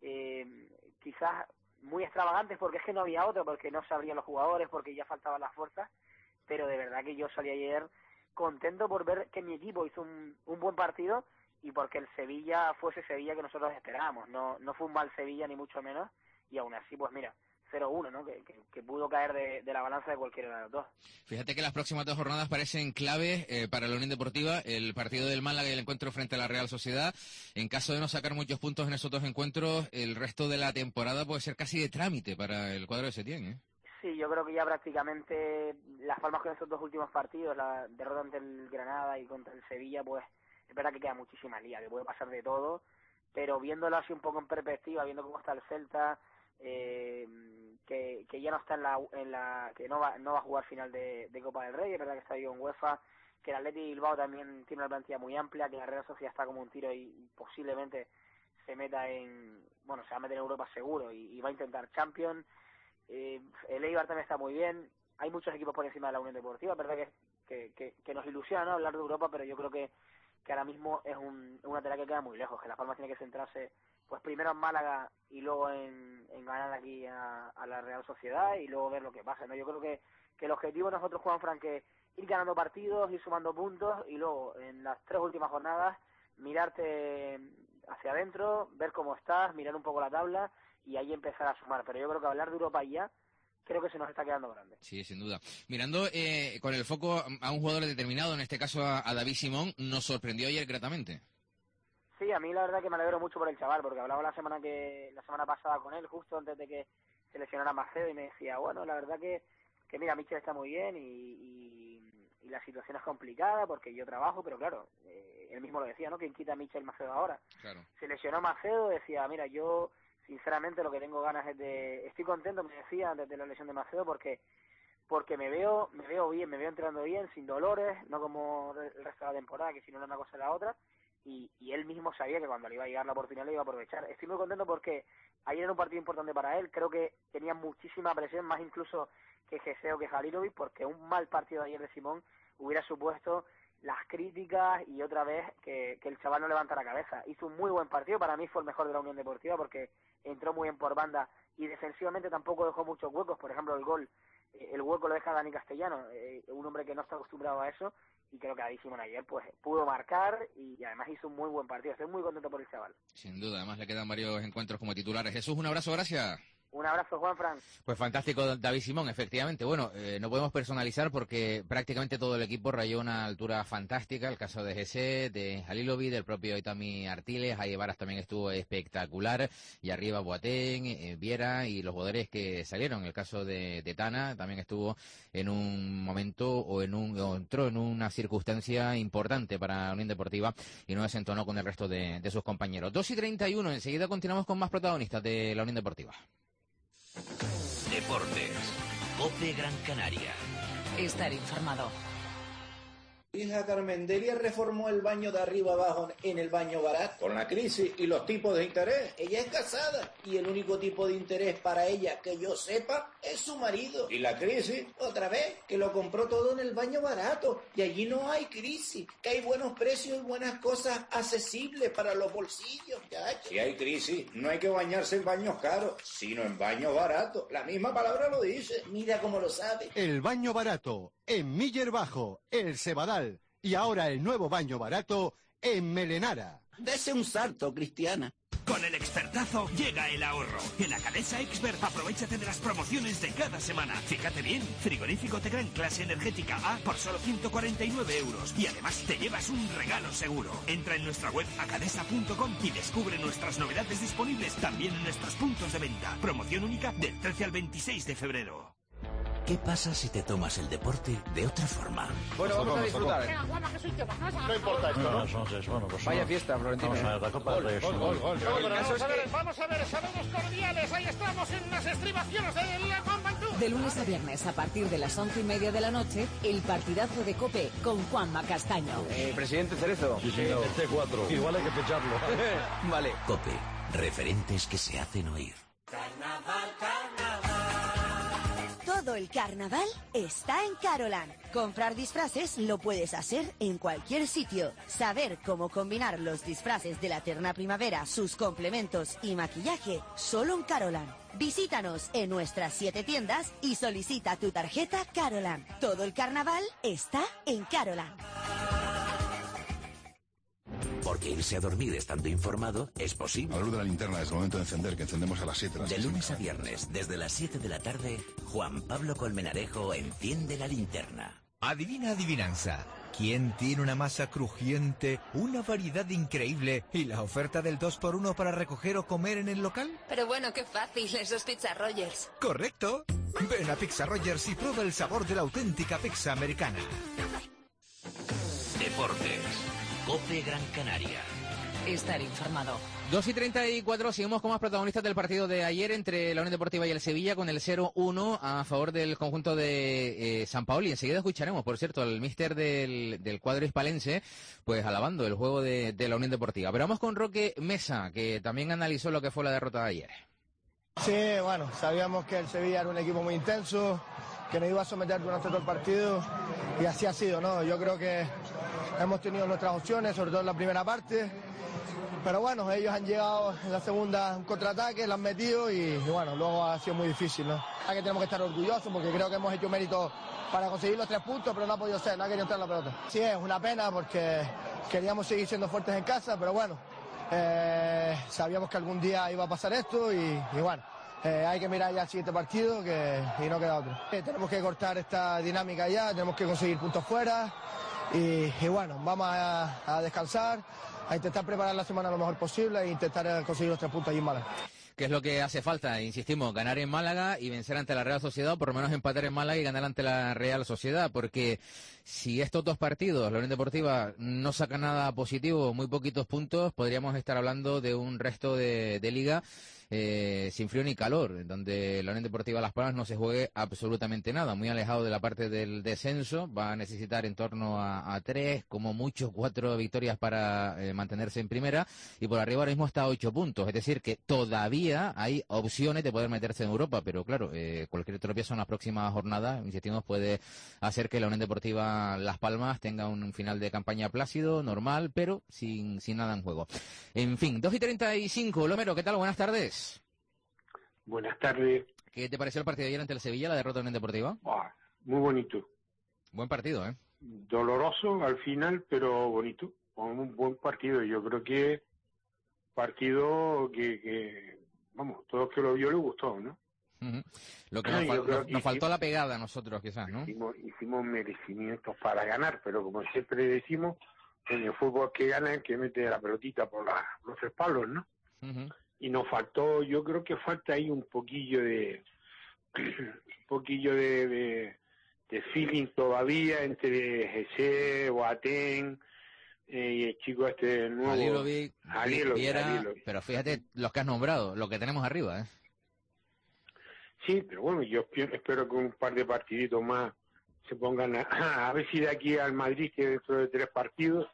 eh, quizás muy extravagantes, porque es que no había otro, porque no se abrían los jugadores, porque ya faltaban las fuerzas, pero de verdad que yo salí ayer contento por ver que mi equipo hizo un, un buen partido, y porque el Sevilla fuese Sevilla que nosotros esperábamos, no no fue un mal Sevilla ni mucho menos, y aún así pues mira, cero uno, ¿no? Que, que, que pudo caer de, de la balanza de cualquiera de los dos. Fíjate que las próximas dos jornadas parecen claves eh, para la Unión Deportiva, el partido del Málaga y el encuentro frente a la Real Sociedad. En caso de no sacar muchos puntos en esos dos encuentros, el resto de la temporada puede ser casi de trámite para el cuadro de Setién, ¿eh? Sí, yo creo que ya prácticamente Las Palmas con esos dos últimos partidos, la derrota ante el Granada y contra el Sevilla, pues es verdad que queda muchísima liga, que puede pasar de todo, pero viéndolo así un poco en perspectiva, viendo cómo está el Celta, eh, que, que ya no está en la, en la que no va no va a jugar final de, de Copa del Rey, es verdad que está ahí en UEFA, que el Athletic Bilbao también tiene una plantilla muy amplia, que la Real Sociedad está como un tiro y, y posiblemente se meta en, bueno, se va a meter en Europa seguro y, y va a intentar Champions. Eh, el Eibar también está muy bien, hay muchos equipos por encima de la Unión Deportiva, es verdad que, que, que, que nos ilusiona, ¿no?, hablar de Europa, pero yo creo que que ahora mismo es un, una tarea que queda muy lejos, que Las Palmas tiene que centrarse pues primero en Málaga y luego en, en ganar aquí a, a la Real Sociedad y luego ver lo que pasa, ¿no? Yo creo que, que el objetivo de nosotros, Juanfran, que ir ganando partidos, ir sumando puntos y luego en las tres últimas jornadas mirarte hacia adentro, ver cómo estás, mirar un poco la tabla y ahí empezar a sumar. Pero yo creo que hablar de Europa ya creo que se nos está quedando grande. Sí, sin duda. Mirando eh, con el foco a un jugador determinado, en este caso a, a David Simón, ¿nos sorprendió ayer gratamente? Sí, a mí la verdad que me alegro mucho por el chaval, porque hablaba la semana que la semana pasada con él, justo antes de que se lesionara Macedo, y me decía, bueno, la verdad que, que mira, Michel está muy bien y, y, y la situación es complicada porque yo trabajo, pero claro, eh, él mismo lo decía, ¿no? ¿Quién quita a Michel Macedo ahora? Claro. Se lesionó Macedo, decía, mira, yo sinceramente lo que tengo ganas es de... Estoy contento, me decía, antes de la lesión de Macedo, porque porque me veo me veo bien, me veo entrenando bien, sin dolores, no como el resto de la temporada, que si no era una cosa era la otra. Y, y él mismo sabía que cuando le iba a llegar la oportunidad le iba a aprovechar. Estoy muy contento porque ayer era un partido importante para él, creo que tenía muchísima presión, más incluso que Geseo, que Halilovic, porque un mal partido de ayer de Simón hubiera supuesto las críticas y otra vez que, que el chaval no levanta la cabeza. Hizo un muy buen partido, para mí fue el mejor de la Unión Deportiva porque entró muy bien por banda y defensivamente tampoco dejó muchos huecos. Por ejemplo, el gol, eh, el hueco lo deja Dani Castellano, eh, un hombre que no está acostumbrado a eso, y creo que David Simón ayer pues pudo marcar y además hizo un muy buen partido. Estoy muy contento por el chaval. Sin duda, además le quedan varios encuentros como titulares. Jesús, un abrazo, gracias. Un abrazo, Juanfran. Pues fantástico, David Simón, efectivamente. Bueno, eh, no podemos personalizar porque prácticamente todo el equipo rayó una altura fantástica. El caso de Gesé, de Halilovic, del propio Itami Artiles, Jaime Varas también estuvo espectacular. Y arriba Boateng, eh, Viera y los jugadores que salieron. El caso de, de Tana también estuvo en un momento o en un o entró en una circunstancia importante para la Unión Deportiva y no desentonó con el resto de, de sus compañeros. dos y treinta y uno, enseguida continuamos con más protagonistas de la Unión Deportiva. Deportes. COPE Gran Canaria. Estar informado. Hija Carmen Delia reformó el baño de arriba abajo en el baño barato. Con la crisis y los tipos de interés. Ella es casada y el único tipo de interés para ella que yo sepa es su marido. ¿Y la crisis? Otra vez, que lo compró todo en el baño barato y allí no hay crisis. Que hay buenos precios y buenas cosas accesibles para los bolsillos. Ya, si hay crisis, no hay que bañarse en baños caros, sino en baños baratos. La misma palabra lo dice. Mira cómo lo sabe. El baño barato en Miller Bajo, El Cebadal. Y ahora el nuevo baño barato en Melenara. Dese un salto, Cristiana. Con el expertazo llega el ahorro. En Acadesa Expert aprovéchate de las promociones de cada semana. Fíjate bien, frigorífico Tegrán clase energética A por solo ciento cuarenta y nueve euros. Y además te llevas un regalo seguro. Entra en nuestra web acadesa punto com y descubre nuestras novedades disponibles también en nuestros puntos de venta. Promoción única del trece al veintiséis de febrero. ¿Qué pasa si te tomas el deporte de otra forma? Bueno, vamos a disfrutar. No importa esto, ¿no? Entonces, bueno, pues vaya fiesta, Florentino. Vamos a ver, la Copa del Rey. Gol, gol, gol. Vamos a ver, vamos a ver, saludos cordiales. Ahí estamos en las estribaciones de la Juan Bantú. De lunes a viernes, a partir de las once y media de la noche, el partidazo de COPE con Juanma Castaño. Eh, presidente Cerezo. Sí, sí, el T cuatro. Igual hay que ficharlo. Vale. COPE, referentes que se hacen oír. Carnaval, carnaval. Todo el carnaval está en Carolan. Comprar disfraces lo puedes hacer en cualquier sitio. Saber cómo combinar los disfraces de la terna primavera, sus complementos y maquillaje, solo en Carolan. Visítanos en nuestras siete tiendas y solicita tu tarjeta Carolan. Todo el carnaval está en Carolan. Porque irse a dormir estando informado es posible. A la luz de la linterna es el momento de encender, que encendemos a las siete. De lunes a viernes, desde las siete de la tarde, Juan Pablo Colmenarejo enciende la linterna. Adivina adivinanza. ¿Quién tiene una masa crujiente, una variedad increíble y la oferta del dos por uno para recoger o comer en el local? Pero bueno, qué fácil, esos Pizza Rogers. ¡Correcto! Ven a Pizza Rogers y prueba el sabor de la auténtica pizza americana. Deportes. COPE Gran Canaria. Estar informado. dos y treinta y cuatro, seguimos con más protagonistas del partido de ayer entre la Unión Deportiva y el Sevilla con el cero uno a favor del conjunto de eh, Sampaoli. Enseguida escucharemos, por cierto, al míster del, del cuadro hispalense, pues alabando el juego de, de la Unión Deportiva. Pero vamos con Roque Mesa, que también analizó lo que fue la derrota de ayer. Sí, bueno, sabíamos que el Sevilla era un equipo muy intenso, que nos iba a someter durante todo el partido y así ha sido, ¿no? Yo creo que hemos tenido nuestras opciones, sobre todo en la primera parte. Pero bueno, ellos han llegado en la segunda un contraataque, lo han metido y, y bueno, luego ha sido muy difícil, ¿no? Aquí tenemos que estar orgullosos porque creo que hemos hecho mérito para conseguir los tres puntos, pero no ha podido ser, no ha querido entrar la pelota. Sí, es una pena porque queríamos seguir siendo fuertes en casa, pero bueno, eh, sabíamos que algún día iba a pasar esto y, y bueno, eh, hay que mirar ya el siguiente partido que, y no queda otro. Eh, tenemos que cortar esta dinámica ya, tenemos que conseguir puntos fuera y, y bueno, vamos a, a descansar, a intentar preparar la semana lo mejor posible e intentar conseguir los tres puntos allí en Málaga. ¿Qué es lo que hace falta? Insistimos, ganar en Málaga y vencer ante la Real Sociedad, o por lo menos empatar en Málaga y ganar ante la Real Sociedad, porque si estos dos partidos, la Unión Deportiva, no saca nada positivo, muy poquitos puntos, podríamos estar hablando de un resto de, de liga eh, sin frío ni calor, donde la Unión Deportiva Las Palmas no se juegue absolutamente nada, muy alejado de la parte del descenso, va a necesitar en torno a, a tres, como mucho cuatro victorias para eh, mantenerse en primera, y por arriba ahora mismo está a ocho puntos, es decir que todavía hay opciones de poder meterse en Europa, pero claro, eh, cualquier tropiezo en las próximas jornadas, insistimos, puede hacer que la Unión Deportiva Las Palmas tenga un final de campaña plácido, normal, pero sin, sin nada en juego. En fin, dos y treinta y cinco, Lomero, ¿qué tal? Buenas tardes. Buenas tardes. ¿Qué te pareció el partido de ayer ante el Sevilla, la derrota de la Unión Deportiva? Oh, muy bonito. Buen partido, ¿eh? Doloroso al final, pero bonito. Un buen partido. Yo creo que partido que, que vamos, todo el que lo vio le gustó, ¿no? Uh-huh. Lo que nos, fal- nos, nos hicimos, faltó la pegada a nosotros, quizás, ¿no? Hicimos, hicimos merecimientos para ganar, pero como siempre decimos, en el fútbol que gana el que mete la pelotita por la, los tres palos, ¿no? Uh-huh. Y nos faltó, yo creo que falta ahí un poquillo de un poquillo de, de, de feeling todavía entre Jesse, Boateng eh, y el chico este nuevo Halilovic, Halilovic, Viera, Halilovic. Pero fíjate los que has nombrado, lo que tenemos arriba, ¿eh? Sí, pero bueno, yo espero que un par de partiditos más se pongan a, a ver si de aquí al Madrid, que dentro de tres partidos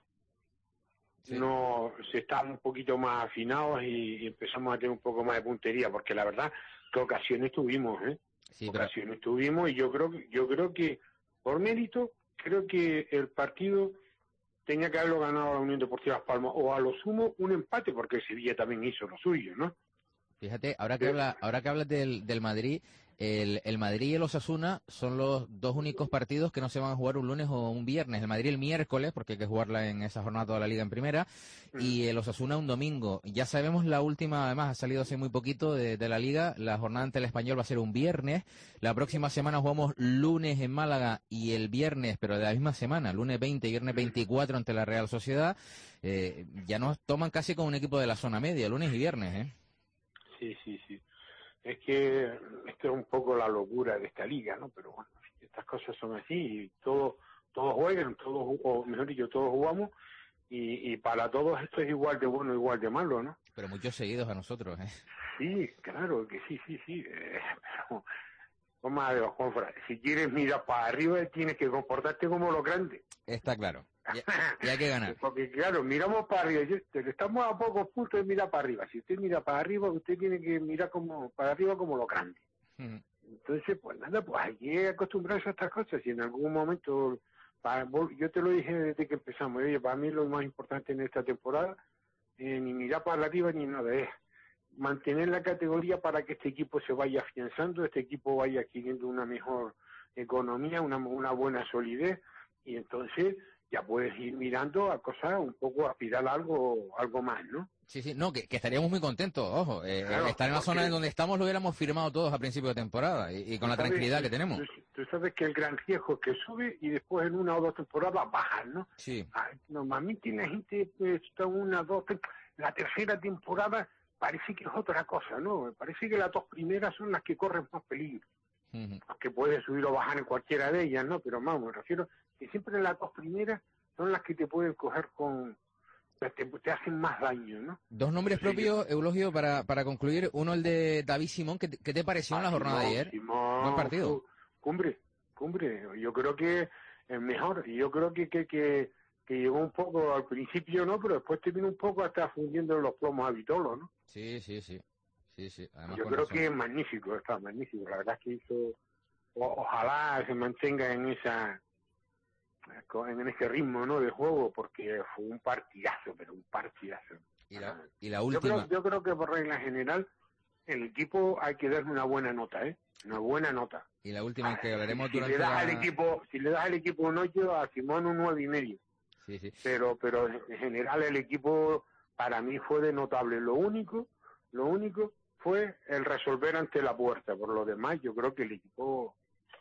sí, no se están un poquito más afinados y, y empezamos a tener un poco más de puntería, porque la verdad que ocasiones tuvimos, ¿eh? Sí, ocasiones pero... tuvimos y yo creo que yo creo que por mérito creo que el partido tenía que haberlo ganado a la Unión Deportiva Las Palmas o a lo sumo un empate, porque el Sevilla también hizo lo suyo, ¿no? Fíjate, ahora que habla, ahora que hablas del, del Madrid, el, el Madrid y el Osasuna son los dos únicos partidos que no se van a jugar un lunes o un viernes. El Madrid el miércoles, porque hay que jugarla en esa jornada toda la liga en primera, mm. y el Osasuna un domingo. Ya sabemos la última, además ha salido hace muy poquito de, de la liga, la jornada ante el Español va a ser un viernes. La próxima semana jugamos lunes en Málaga y el viernes, pero de la misma semana, lunes veinte y viernes veinticuatro ante la Real Sociedad. Eh, ya nos toman casi como un equipo de la zona media, lunes y viernes, ¿eh? Sí, sí, sí. Es que esto es un poco la locura de esta liga, ¿no? Pero bueno, estas cosas son así y todos todos juegan, todos, o mejor dicho, todos jugamos y, y para todos esto es igual de bueno, igual de malo, ¿no? Pero muchos seguidos a nosotros, ¿eh? Sí, claro que sí, sí, sí. Eh, pero, vamos a ver, Juanfra, si quieres mirar para arriba tienes que comportarte como los grandes. Está claro. Y, y hay que ganar. Porque claro, miramos para arriba, estamos a pocos puntos de mirar para arriba. Si usted mira para arriba, usted tiene que mirar como para arriba como lo grande. Uh-huh. Entonces, pues nada, pues hay que acostumbrarse a estas cosas. Y en algún momento, para, yo te lo dije desde que empezamos, oye, para mí lo más importante en esta temporada, eh, ni mirar para arriba ni nada, es mantener la categoría para que este equipo se vaya afianzando, este equipo vaya adquiriendo una mejor economía, una, una buena solidez, y entonces ya puedes ir mirando a cosas un poco, aspirar a algo, algo más, ¿no? Sí, sí, no, que, que estaríamos muy contentos, ojo, eh, claro, estar en la zona en donde estamos lo hubiéramos firmado todos a principio de temporada y, y con la sabes, tranquilidad que tenemos. Tú, tú sabes que el gran riesgo es que sube y después en una o dos temporadas bajan, ¿no? Sí. Ah, normalmente la gente pues, está una, dos, tres, la tercera temporada parece que es otra cosa, ¿no? Parece que las dos primeras son las que corren más peligro. Uh-huh. Que puede subir o bajar en cualquiera de ellas, ¿no? Pero vamos, me refiero que siempre las dos primeras son las que te pueden coger con... Te, te hacen más daño, ¿no? Dos nombres sí, propios, yo... Eulogio, para, para concluir. Uno, el de David Simón. ¿Qué te, qué te pareció ah, en la jornada Simón, de ayer? Simón, buen partido. Cumbre, cumbre. Yo creo que es mejor. Y yo creo que, que, que, que llegó un poco al principio, ¿no? Pero después te vino un poco hasta fundiendo los plomos a Vitolo, ¿no? Sí, sí, sí. sí, sí. Además, yo creo razón. que es magnífico, está magnífico. La verdad es que hizo... O, ojalá se mantenga en esa... en ese ritmo, ¿no?, de juego, porque fue un partidazo, pero un partidazo. Y la, y la última. Yo creo, yo creo que por regla general el equipo hay que darle una buena nota, ¿eh? Una buena nota. Y la última en que hablaremos si durante le das la... al equipo, si le das al equipo un ocho, a Simón un nueve y medio. Sí, sí. Pero, pero en general el equipo para mí fue de notable. Lo único, lo único fue el resolver ante la puerta. Por lo demás, yo creo que el equipo,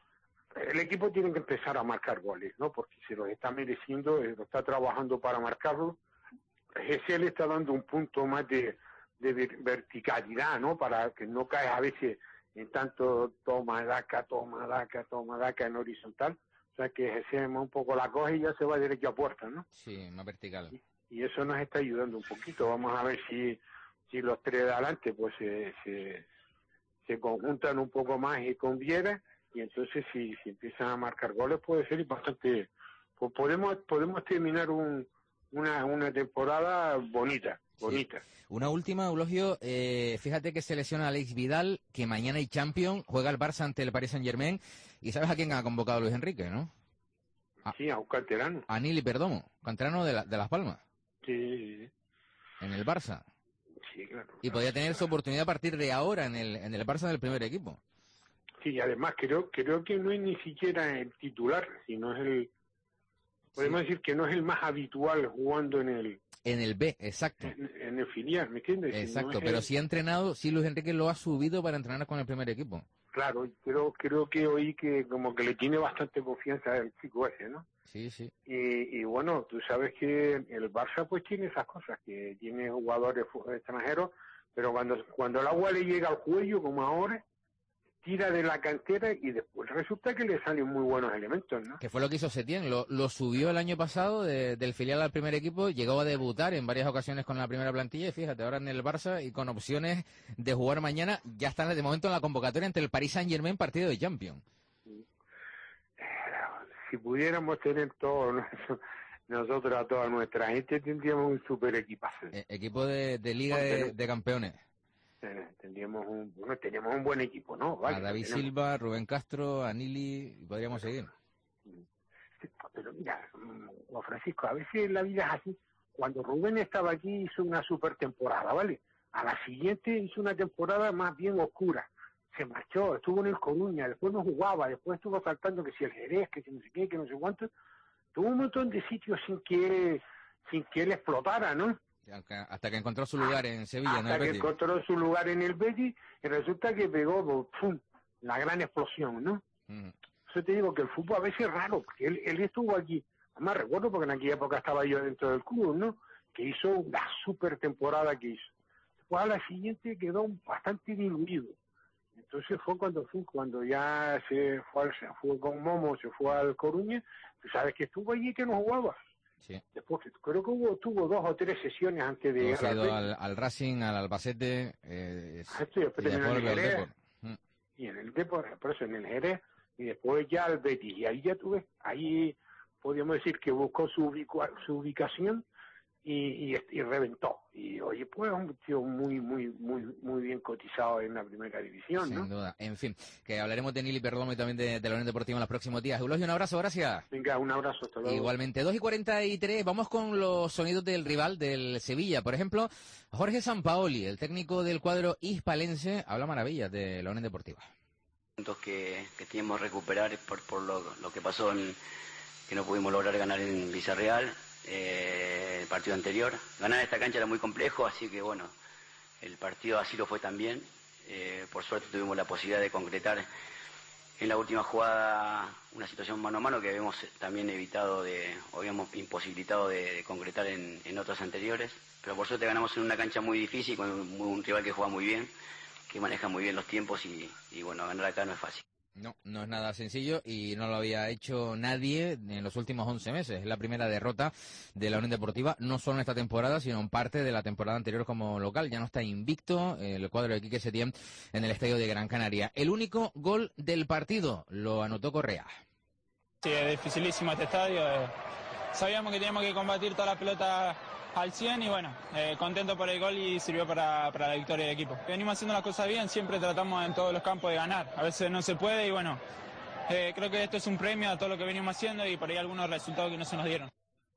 el equipo tiene que empezar a marcar goles, ¿no? Porque se los está mereciendo, lo está trabajando para marcarlo. Ese le está dando un punto más de, de verticalidad, ¿no? Para que no caes a veces en tanto toma daca, toma daca, toma daca en horizontal. O sea que se un poco la coge y ya se va derecho a puerta, ¿no? Sí, más vertical. Y, y eso nos está ayudando un poquito. Vamos a ver si, si los tres de adelante pues se, se, se conjuntan un poco más y conviene, y entonces si, si empiezan a marcar goles puede ser bastante... Pues podemos, podemos terminar un, una, una temporada bonita. Bonita. Sí. Una última, Eulogio, eh, fíjate que se lesiona Alex Vidal, que mañana hay Champions, juega el Barça ante el Paris Saint-Germain, y ¿sabes a quién ha convocado Luis Enrique, no? A, sí, a un canterano. A Nili Perdomo, canterano de, la, de Las Palmas. Sí, sí, sí. En el Barça. Sí, claro. Y podría tener su oportunidad a partir de ahora en el, en el Barça del primer equipo. Sí, y además creo, creo que no es ni siquiera el titular, sino es el... Podemos sí. decir que no es el más habitual jugando en el... En el B, exacto. En, en el filial, ¿me entiendes? Exacto, si no pero el... sí ha entrenado, sí Luis Enrique lo ha subido para entrenar con el primer equipo. Claro, creo, creo que oí que como que le tiene bastante confianza al chico ese, ¿no? Sí, sí. Y, y bueno, tú sabes que el Barça pues tiene esas cosas, que tiene jugadores extranjeros, pero cuando, cuando el agua le llega al cuello, como ahora, tira de la cantera y después resulta que le salen muy buenos elementos, ¿no? Que fue lo que hizo Setién, lo, lo subió el año pasado de, del filial al primer equipo, llegó a debutar en varias ocasiones con la primera plantilla y fíjate, ahora en el Barça y con opciones de jugar mañana, ya están de momento en la convocatoria ante el Paris Saint-Germain, partido de Champions. Si pudiéramos tener todo nosotros a toda nuestra gente, tendríamos un super equipazo. Eh, equipo de, de Liga de, de Campeones. Eh, tendríamos un bueno, tenemos un buen equipo, ¿no? Vale, a David tenemos... Silva, Rubén Castro, a Nili, podríamos seguir. Pero mira, Juan Francisco, a veces la vida es así. Cuando Rubén estaba aquí hizo una super temporada, ¿vale? A la siguiente hizo una temporada más bien oscura. Se marchó, estuvo en el Coruña, después no jugaba, después estuvo saltando que si el Jerez, que si no sé qué, que no sé cuánto. Tuvo un montón de sitios sin que sin que él explotara, ¿no? Hasta que encontró su lugar en Sevilla, Hasta ¿no? que encontró su lugar en el Betis y resulta que pegó ¡pum! La gran explosión, ¿no? Uh-huh. Yo te digo que el fútbol a veces es raro, porque él, él estuvo aquí. Además recuerdo porque en aquella época estaba yo dentro del club, ¿no? Que hizo la super temporada que hizo. Después a la siguiente quedó bastante diluido. Entonces fue cuando fue, cuando ya se fue, al, se fue con Momo, se fue al Coruña, tú sabes que estuvo allí que no jugaba. Sí. Después creo que hubo, tuvo dos o tres sesiones antes de llegar al, al, al Racing, al Albacete, eh, ah, sí, después y en el Jerez, mm. y en el Depor, por eso en el Jerez, y después ya al Betis, y ahí ya tuve, ahí podríamos decir que buscó su, ubica, su ubicación y, y, y reventó. Y oye, pues un tío muy, muy, muy, muy bien cotizado en la primera división, ¿no? Sin duda. En fin, que hablaremos de Nili Perdomo y también de, de la Unión Deportiva en los próximos días. Eulogio, un abrazo, gracias. Venga, un abrazo, hasta luego. Igualmente, dos y cuarenta y tres, vamos con los sonidos del rival del Sevilla. Por ejemplo, Jorge Sampaoli, el técnico del cuadro hispalense, habla maravillas de la Unión Deportiva. Que, que teníamos que recuperar por, por lo, lo que pasó, en, que no pudimos lograr ganar en Villarreal. Eh, el partido anterior. Ganar esta cancha era muy complejo, así que bueno, el partido así lo fue también. Eh, por suerte tuvimos la posibilidad de concretar en la última jugada una situación mano a mano que habíamos también evitado, de, o habíamos imposibilitado de, de concretar en, en otras anteriores. Pero por suerte ganamos en una cancha muy difícil, con un, un rival que juega muy bien, que maneja muy bien los tiempos y, y bueno, ganar acá no es fácil. No, no es nada sencillo y no lo había hecho nadie en los últimos once meses. Es la primera derrota de la Unión Deportiva, no solo en esta temporada, sino en parte de la temporada anterior como local. Ya no está invicto el cuadro de Quique Setién en el estadio de Gran Canaria. El único gol del partido lo anotó Correa. Sí, es dificilísimo este estadio. Eh, sabíamos que teníamos que combatir toda la pelota al cien y bueno, eh, contento por el gol y sirvió para, para la victoria del equipo. Venimos haciendo las cosas bien, siempre tratamos en todos los campos de ganar. A veces no se puede y bueno, Eh, creo que esto es un premio a todo lo que venimos haciendo y por ahí algunos resultados que no se nos dieron.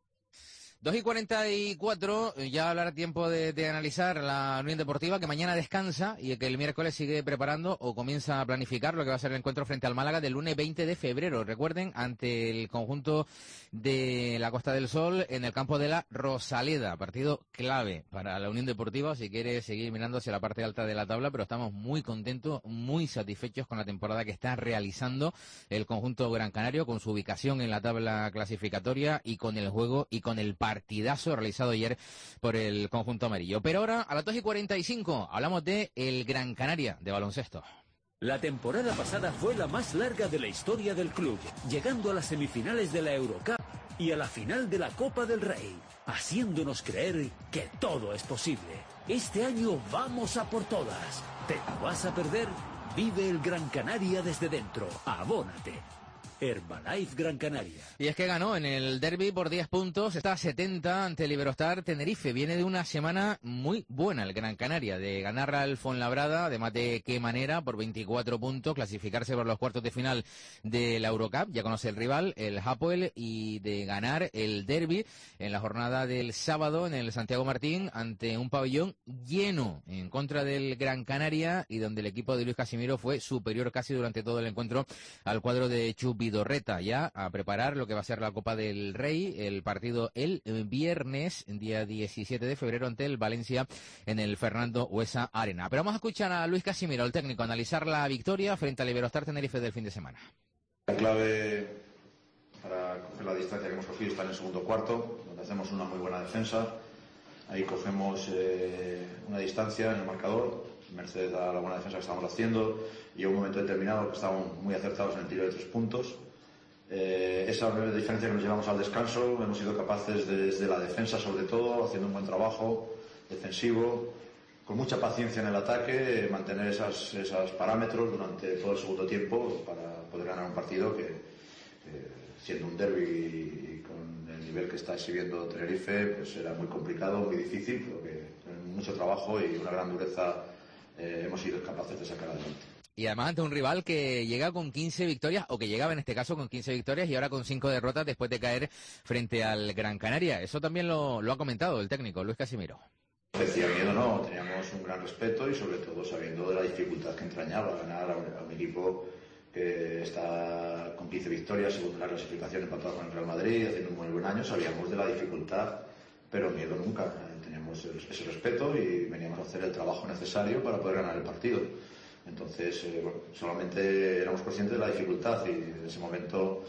dos y cuarenta y cuatro, ya hablará tiempo de, de analizar la Unión Deportiva, que mañana descansa y que el miércoles sigue preparando o comienza a planificar lo que va a ser el encuentro frente al Málaga del lunes veinte de febrero. Recuerden, ante el conjunto de la Costa del Sol en el campo de la Rosaleda. Partido clave para la Unión Deportiva si quiere seguir mirando hacia la parte alta de la tabla, pero estamos muy contentos, muy satisfechos con la temporada que está realizando el conjunto gran canario, con su ubicación en la tabla clasificatoria y con el juego y con el partidazo realizado ayer por el conjunto amarillo. Pero ahora, a las dos y cuarenta y cinco, hablamos de el Gran Canaria de baloncesto. La temporada pasada fue la más larga de la historia del club, llegando a las semifinales de la Eurocup y a la final de la Copa del Rey, haciéndonos creer que todo es posible. Este año vamos a por todas. ¿Te la vas a perder? Vive el Gran Canaria desde dentro. Abónate. Herbalife Gran Canaria. Y es que ganó en el derbi por diez puntos, está a setenta ante el Iberostar Tenerife. Viene de una semana muy buena el Gran Canaria, de ganar al Fuenlabrada, además de qué manera, por veinticuatro puntos, clasificarse por los cuartos de final de la Eurocup, ya conoce el rival, el Hapoel, y de ganar el derbi en la jornada del sábado en el Santiago Martín, ante un pabellón lleno en contra del Gran Canaria, y donde el equipo de Luis Casimiro fue superior casi durante todo el encuentro al cuadro de Chupi Dorreta, ya a preparar lo que va a ser la Copa del Rey, el partido el viernes, día diecisiete de febrero, ante el Valencia en el Fernando Huesa Arena. Pero vamos a escuchar a Luis Casimiro, el técnico, analizar la victoria frente al Iberostar Tenerife del fin de semana. La clave para coger la distancia que hemos cogido está en el segundo cuarto, donde hacemos una muy buena defensa. Ahí cogemos eh, una distancia en el marcador, merced a la buena defensa que estamos haciendo, y a un momento determinado que estábamos muy acertados en el tiro de tres puntos. Eh, esa diferencia que nos llevamos al descanso, hemos sido capaces de, desde la defensa sobre todo, haciendo un buen trabajo defensivo, con mucha paciencia en el ataque, mantener esas, esos parámetros durante todo el segundo tiempo para poder ganar un partido que, eh, siendo un derbi y con el nivel que está exhibiendo Tenerife, pues era muy complicado, muy difícil, pero que con mucho trabajo y una gran dureza eh, hemos sido capaces de sacar adelante. Y además ante un rival que llega con quince victorias, o que llegaba en este caso con quince victorias, y ahora con cinco derrotas después de caer frente al Gran Canaria. Eso también lo, lo ha comentado el técnico, Luis Casimiro. Decía miedo, no, teníamos un gran respeto y sobre todo sabiendo de la dificultad que entrañaba ganar a un, a un equipo que está con quince victorias, según la clasificación, empatado con el Real Madrid, haciendo un muy buen año. Sabíamos de la dificultad, pero miedo nunca. Teníamos ese respeto y veníamos a hacer el trabajo necesario para poder ganar el partido. Entonces, eh, bueno, solamente éramos conscientes de la dificultad y en ese momento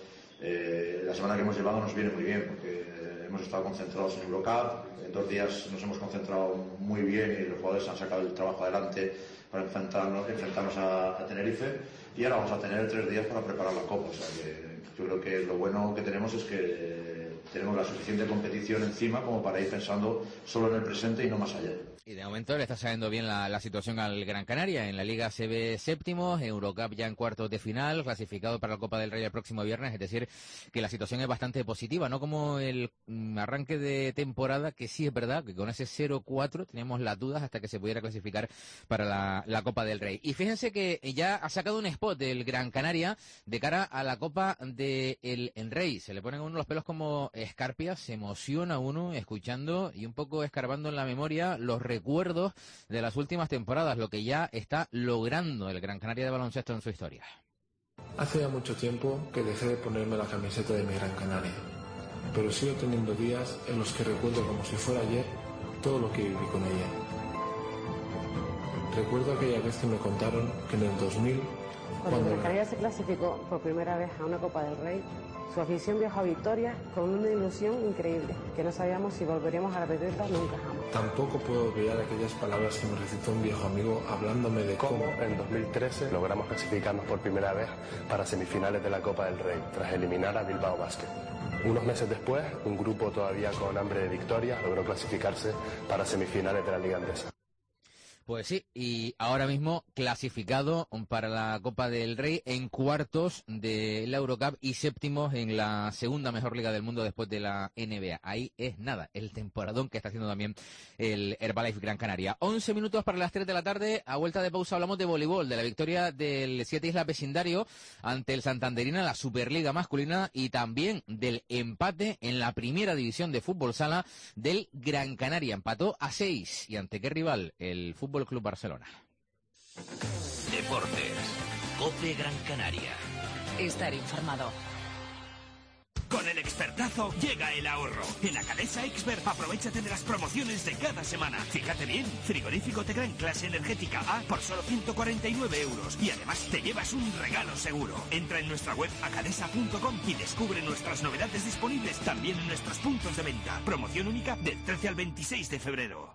eh, la semana que hemos llevado nos viene muy bien porque eh, hemos estado concentrados en Eurocup, en dos días nos hemos concentrado muy bien y los jugadores han sacado el trabajo adelante para enfrentarnos, enfrentarnos a, a Tenerife, y ahora vamos a tener tres días para preparar la Copa. O sea que yo creo que lo bueno que tenemos es que eh, tenemos la suficiente competición encima como para ir pensando solo en el presente y no más allá. Y de momento le está saliendo bien la, la situación al Gran Canaria. En la Liga se ve séptimo, Eurocup ya en cuartos de final, clasificado para la Copa del Rey el próximo viernes. Es decir, que la situación es bastante positiva, no como el mm, arranque de temporada, que sí es verdad que con ese cero cuatro teníamos las dudas hasta que se pudiera clasificar para la, la Copa del Rey. Y fíjense que ya ha sacado un spot del Gran Canaria de cara a la Copa del Rey. Se le ponen a uno los pelos como escarpias, se emociona uno escuchando y un poco escarbando en la memoria los recuerdos de las últimas temporadas, lo que ya está logrando el Gran Canaria de baloncesto en su historia. Hace ya mucho tiempo que dejé de ponerme la camiseta de mi Gran Canaria, pero sigo teniendo días en los que recuerdo como si fuera ayer todo lo que viví con ella. Recuerdo aquella vez que me contaron que en el dos mil, cuando, cuando el Gran Canaria se clasificó por primera vez a una Copa del Rey, su afición viajó a Victoria con una ilusión increíble, que no sabíamos si volveríamos a repetirla nunca jamás. Tampoco puedo olvidar aquellas palabras que me recitó un viejo amigo hablándome de cómo en dos mil trece logramos clasificarnos por primera vez para semifinales de la Copa del Rey, tras eliminar a Bilbao Basket. Unos meses después, un grupo todavía con hambre de victoria logró clasificarse para semifinales de la Liga Andesa. Pues sí, y ahora mismo clasificado para la Copa del Rey en cuartos de la Eurocup y séptimos en la segunda mejor liga del mundo después de la N B A. Ahí es nada, el temporadón que está haciendo también el Herbalife Gran Canaria. once minutos para las tres de la tarde, a vuelta de pausa hablamos de voleibol, de la victoria del Siete Islas Vecindario ante el Santanderina en la Superliga masculina y también del empate en la primera división de fútbol sala del Gran Canaria. Empató a seis. ¿Y ante qué rival? El Fútbol Club Barcelona. Deportes. COPE Gran Canaria. Estar informado. Con el expertazo llega el ahorro. En la Cadesa Expert aprovéchate de las promociones de cada semana. Fíjate bien, frigorífico Tegran clase energética A por solo ciento cuarenta y nueve euros. Y además te llevas un regalo seguro. Entra en nuestra web acadesa punto com y descubre nuestras novedades disponibles también en nuestros puntos de venta. Promoción única del trece al veintiséis de febrero.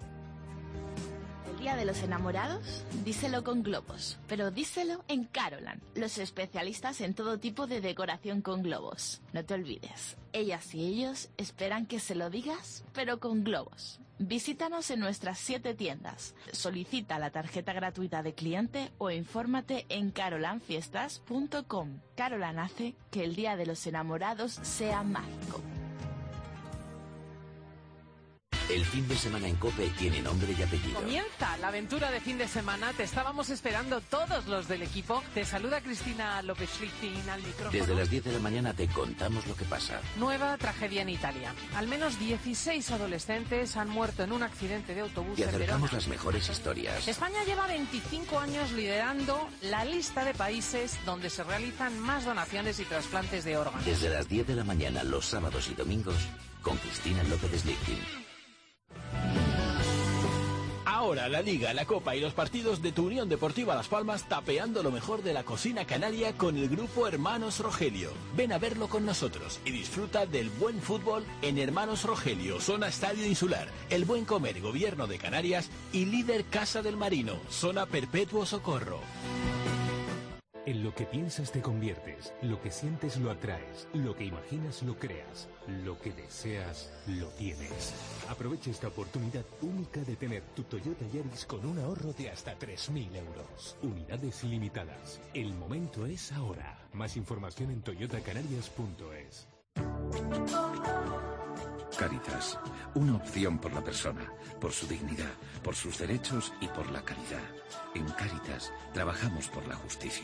Día de los enamorados, díselo con globos, pero díselo en Carolan, los especialistas en todo tipo de decoración con globos. No te olvides, ellas y ellos esperan que se lo digas, pero con globos. Visítanos en nuestras siete tiendas, solicita la tarjeta gratuita de cliente o infórmate en carolan fiestas punto com. Carolan hace que el Día de los Enamorados sea mágico. El fin de semana en COPE tiene nombre y apellido. Comienza la aventura de fin de semana. Te estábamos esperando todos los del equipo. Te saluda Cristina López-Schlichting al micrófono. Desde las diez de la mañana te contamos lo que pasa. Nueva tragedia en Italia. Al menos dieciséis adolescentes han muerto en un accidente de autobús. Y acercamos las mejores historias. España lleva veinticinco años liderando la lista de países donde se realizan más donaciones y trasplantes de órganos. Desde las diez de la mañana, los sábados y domingos, con Cristina López-Schlichting. Ahora la Liga, la Copa y los partidos de tu Unión Deportiva Las Palmas tapeando lo mejor de la cocina canaria con el grupo Hermanos Rogelio. Ven a verlo con nosotros y disfruta del buen fútbol en Hermanos Rogelio, zona Estadio Insular, El Buen Comer, Gobierno de Canarias y líder Casa del Marino, zona Perpetuo Socorro. En lo que piensas te conviertes, lo que sientes lo atraes, lo que imaginas lo creas, lo que deseas lo tienes. Aprovecha esta oportunidad única de tener tu Toyota Yaris con un ahorro de hasta tres mil euros. Unidades limitadas. El momento es ahora. Más información en toyota canarias punto es. Cáritas, una opción por la persona, por su dignidad, por sus derechos y por la calidad. En Cáritas trabajamos por la justicia.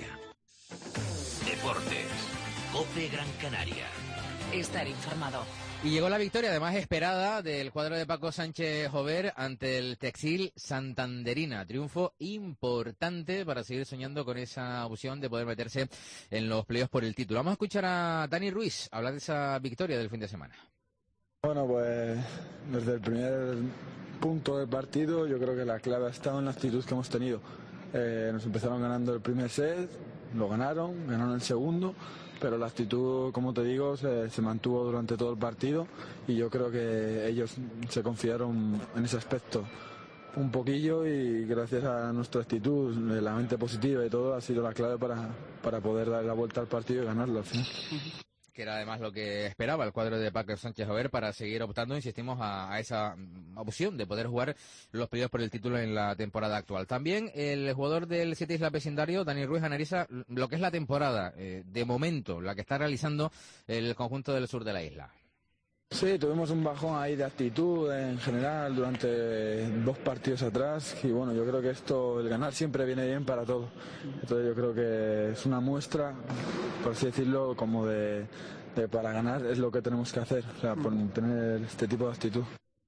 Deportes. COPE Gran Canaria. Estar informado. Y llegó la victoria, además esperada, del cuadro de Paco Sánchez Jover ante el Textil Santanderina. Triunfo importante para seguir soñando con esa opción de poder meterse en los playoffs por el título. Vamos a escuchar a Dani Ruiz hablar de esa victoria del fin de semana. Bueno, pues desde el primer punto del partido yo creo que la clave ha estado en la actitud que hemos tenido. Eh, nos empezaron ganando el primer set, lo ganaron, ganaron el segundo, pero la actitud, como te digo, se, se mantuvo durante todo el partido y yo creo que ellos se confiaron en ese aspecto un poquillo y gracias a nuestra actitud, la mente positiva y todo, ha sido la clave para, para poder dar la vuelta al partido y ganarlo al final. Que era además lo que esperaba el cuadro de Paco Sánchez Jover para seguir optando, insistimos, a, a esa opción de poder jugar los playoffs por el título en la temporada actual. También el jugador del Siete Islas Vecindario, Dani Ruiz, analiza lo que es la temporada, eh, de momento, la que está realizando el conjunto del sur de la isla. Sí, tuvimos un bajón ahí de actitud en general durante dos partidos atrás y bueno, yo creo que esto, el ganar siempre viene bien para todo. Entonces yo creo que es una muestra, por así decirlo, como de, de para ganar es lo que tenemos que hacer, o sea, por tener este tipo de actitud.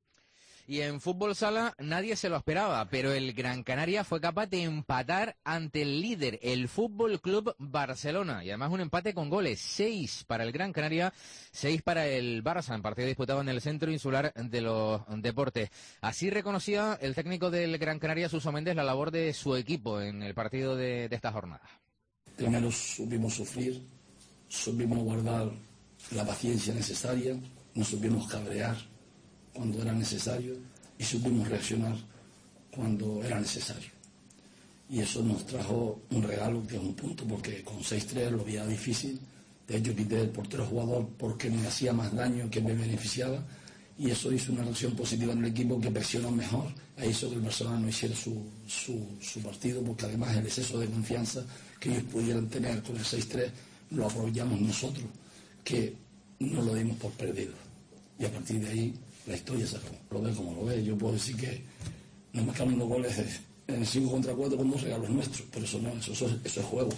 Y en fútbol sala nadie se lo esperaba, pero el Gran Canaria fue capaz de empatar ante el líder, el Fútbol Club Barcelona. Y además un empate con goles, seis para el Gran Canaria, seis para el Barça, en partido disputado en el Centro Insular de los Deportes. Así reconocía el técnico del Gran Canaria, Suso Méndez, la labor de su equipo en el partido de, de esta jornada. Primero supimos sufrir, supimos guardar la paciencia necesaria, no supimos cabrear cuando era necesario y supimos reaccionar cuando era necesario. Y eso nos trajo un regalo que es un punto, porque con seis tres lo veía difícil. De hecho, quité el portero jugador porque me hacía más daño que me beneficiaba y eso hizo una reacción positiva en el equipo, que presionó mejor, e hizo que el Barcelona no hiciera su, su, su partido, porque además el exceso de confianza que ellos pudieran tener con el seis tres lo aprovechamos nosotros, que no lo dimos por perdido. Y a partir de ahí la historia se acabó. Lo ve como lo ve. Yo puedo decir que nos marcaron los goles en cinco contra cuatro con dos regalos nuestros, pero eso no, eso, eso, es, eso es juego.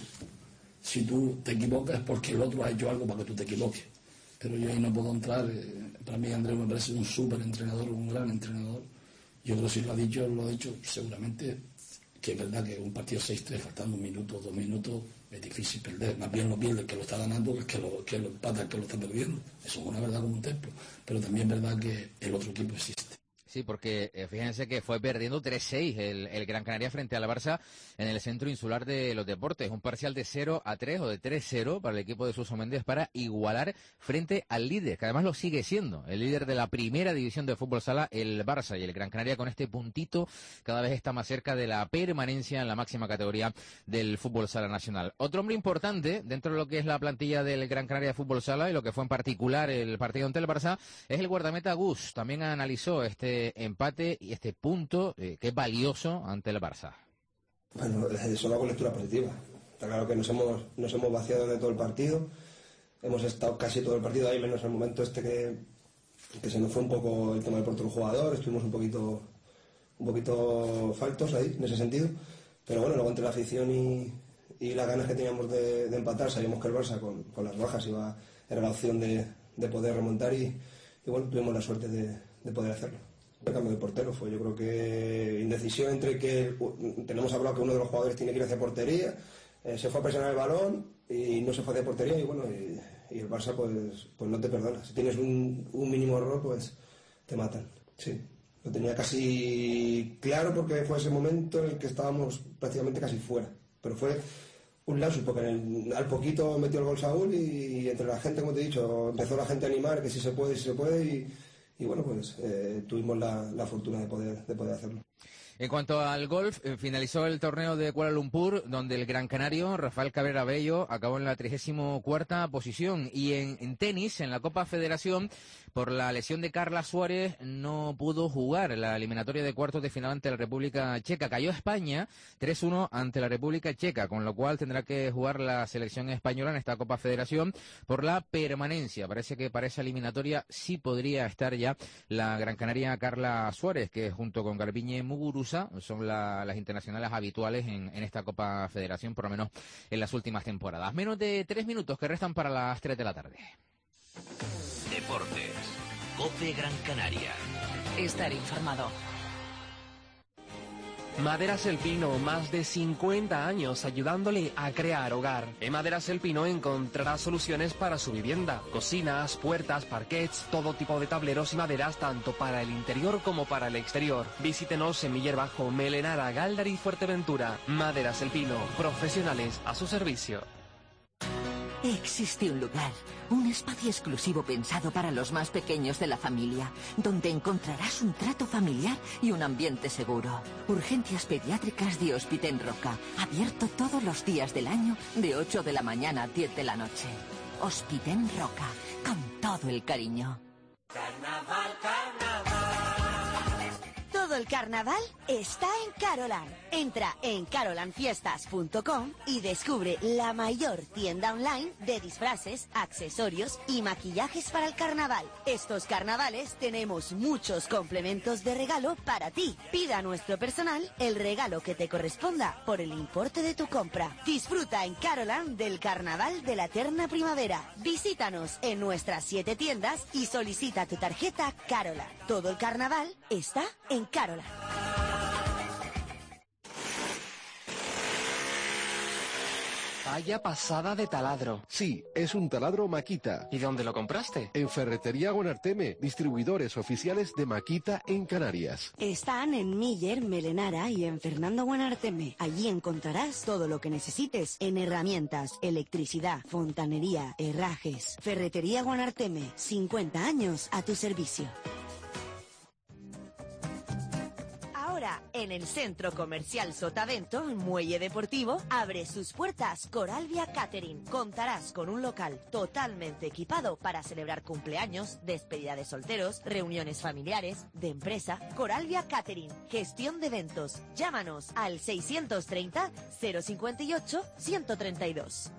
Si tú te equivocas es porque el otro ha hecho algo para que tú te equivoques. Pero yo ahí no puedo entrar. Eh, para mí Andrés me parece un súper entrenador, un gran entrenador. Yo creo que si lo ha dicho, lo ha dicho seguramente, que es verdad que un partido seis tres, faltando un minuto, dos minutos, es difícil perder. Más bien lo pierde el que lo está ganando que el que lo, que lo empata el que lo está perdiendo. Eso es una verdad como un templo. Pero también es verdad que el otro equipo existe. Sí, porque eh, fíjense que fue perdiendo tres seis el, el Gran Canaria frente al Barça en el Centro Insular de los Deportes. Un parcial de cero a tres o de tres cero para el equipo de Suso Méndez para igualar frente al líder, que además lo sigue siendo, el líder de la primera división de fútbol sala, el Barça. Y el Gran Canaria con este puntito cada vez está más cerca de la permanencia en la máxima categoría del fútbol sala nacional. Otro hombre importante dentro de lo que es la plantilla del Gran Canaria de fútbol sala y lo que fue en particular el partido ante el Barça es el guardameta Gus. También analizó este empate y este punto eh, que es valioso ante el Barça. Bueno, solo hago lectura positiva. Está claro que nos hemos, nos hemos vaciado de todo el partido, hemos estado casi todo el partido ahí, menos el momento este que, que se nos fue un poco el tema del portero jugador, estuvimos un poquito un poquito faltos ahí, en ese sentido, pero bueno, luego entre la afición y, y las ganas que teníamos de, de empatar, sabíamos que el Barça con, con las bajas iba, era la opción de, de poder remontar y, y bueno, tuvimos la suerte de, de poder hacerlo. El cambio de portero fue, yo creo que indecisión entre que tenemos hablado que uno de los jugadores tiene que ir hacia portería, eh, se fue a presionar el balón y no se fue hacia portería y bueno, y, y el Barça pues, pues no te perdona. Si tienes un, un mínimo error, pues te matan. Sí, lo tenía casi claro porque fue ese momento en el que estábamos prácticamente casi fuera, pero fue un lapsus porque en el, al poquito metió el gol Saúl y, y entre la gente, como te he dicho, empezó la gente a animar que si se puede, si se puede y Y bueno, pues eh, tuvimos la, la fortuna de poder, de poder hacerlo. En cuanto al golf, eh, finalizó el torneo de Kuala Lumpur, donde el gran canario Rafael Cabrera Bello acabó en la trigésima cuarta posición. Y en, en tenis, en la Copa Federación, por la lesión de Carla Suárez, no pudo jugar la eliminatoria de cuartos de final ante la República Checa. Cayó España tres uno ante la República Checa, con lo cual tendrá que jugar la selección española en esta Copa Federación por la permanencia. Parece que para esa eliminatoria sí podría estar ya la gran canaria Carla Suárez, que junto con Garbiñe Muguruza son la, las internacionales habituales en, en esta Copa Federación, por lo menos en las últimas temporadas. Menos de tres minutos que restan para las tres de la tarde. Deportes. COPE Gran Canaria. Estar informado. Maderas El Pino, más de cincuenta años ayudándole a crear hogar. En Maderas El Pino encontrará soluciones para su vivienda, cocinas, puertas, parquets, todo tipo de tableros y maderas tanto para el interior como para el exterior. Visítenos en Miller Bajo, Melenara, Galdar y Fuerteventura. Maderas El Pino, profesionales a su servicio. Existe un lugar, un espacio exclusivo pensado para los más pequeños de la familia, donde encontrarás un trato familiar y un ambiente seguro. Urgencias pediátricas de Hospiten Roca, abierto todos los días del año de ocho de la mañana a diez de la noche. Hospiten Roca, con todo el cariño. Carnaval, carnaval. Todo el carnaval está en Carolan. Entra en carolan fiestas punto com y descubre la mayor tienda online de disfraces, accesorios y maquillajes para el carnaval. Estos carnavales tenemos muchos complementos de regalo para ti. Pida a nuestro personal el regalo que te corresponda por el importe de tu compra. Disfruta en Carolan del carnaval de la eterna primavera. Visítanos en nuestras siete tiendas y solicita tu tarjeta Carolan. Todo el carnaval está en Carolan. Vaya pasada de taladro. Sí, es un taladro Makita. ¿Y dónde lo compraste? En Ferretería Guanarteme, distribuidores oficiales de Makita en Canarias. Están en Miller, Melenara y en Fernando Guanarteme. Allí encontrarás todo lo que necesites en herramientas, electricidad, fontanería, herrajes. Ferretería Guanarteme, cincuenta años a tu servicio. Ahora, En el Centro Comercial Sotavento, Muelle Deportivo, abre sus puertas Coralvia Catering. Contarás con un local totalmente equipado para celebrar cumpleaños, despedida de solteros, reuniones familiares, de empresa. Coralvia Catering, gestión de eventos. Llámanos al seiscientos treinta, cero cincuenta y ocho, ciento treinta y dos.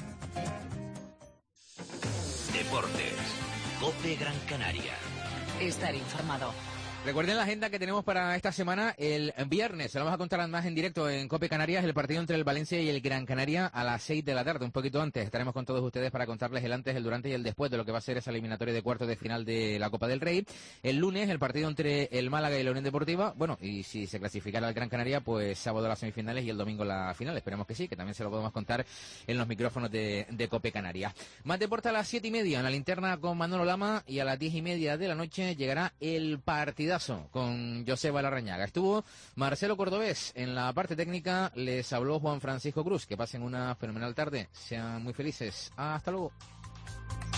Deportes. COPE Gran Canaria. Estar informado. Recuerden la agenda que tenemos para esta semana. El viernes, se lo vamos a contar más en directo en COPE Canarias, el partido entre el Valencia y el Gran Canaria a las seis de la tarde, un poquito antes. Estaremos con todos ustedes para contarles el antes, el durante y el después de lo que va a ser esa eliminatoria de cuartos de final de la Copa del Rey. El lunes, el partido entre el Málaga y la Unión Deportiva. Bueno, y si se clasificara el Gran Canaria, pues sábado las semifinales y el domingo la final. Esperemos que sí, que también se lo podemos contar en los micrófonos de, de COPE Canarias. Más deporte a las siete y media en la linterna con Manolo Lama, y a las diez y media de la noche llegará el partidazo con Joseba Larrañaga. Estuvo Marcelo Cordobés en la parte técnica, les habló Juan Francisco Cruz. Que pasen una fenomenal tarde, sean muy felices. Hasta luego.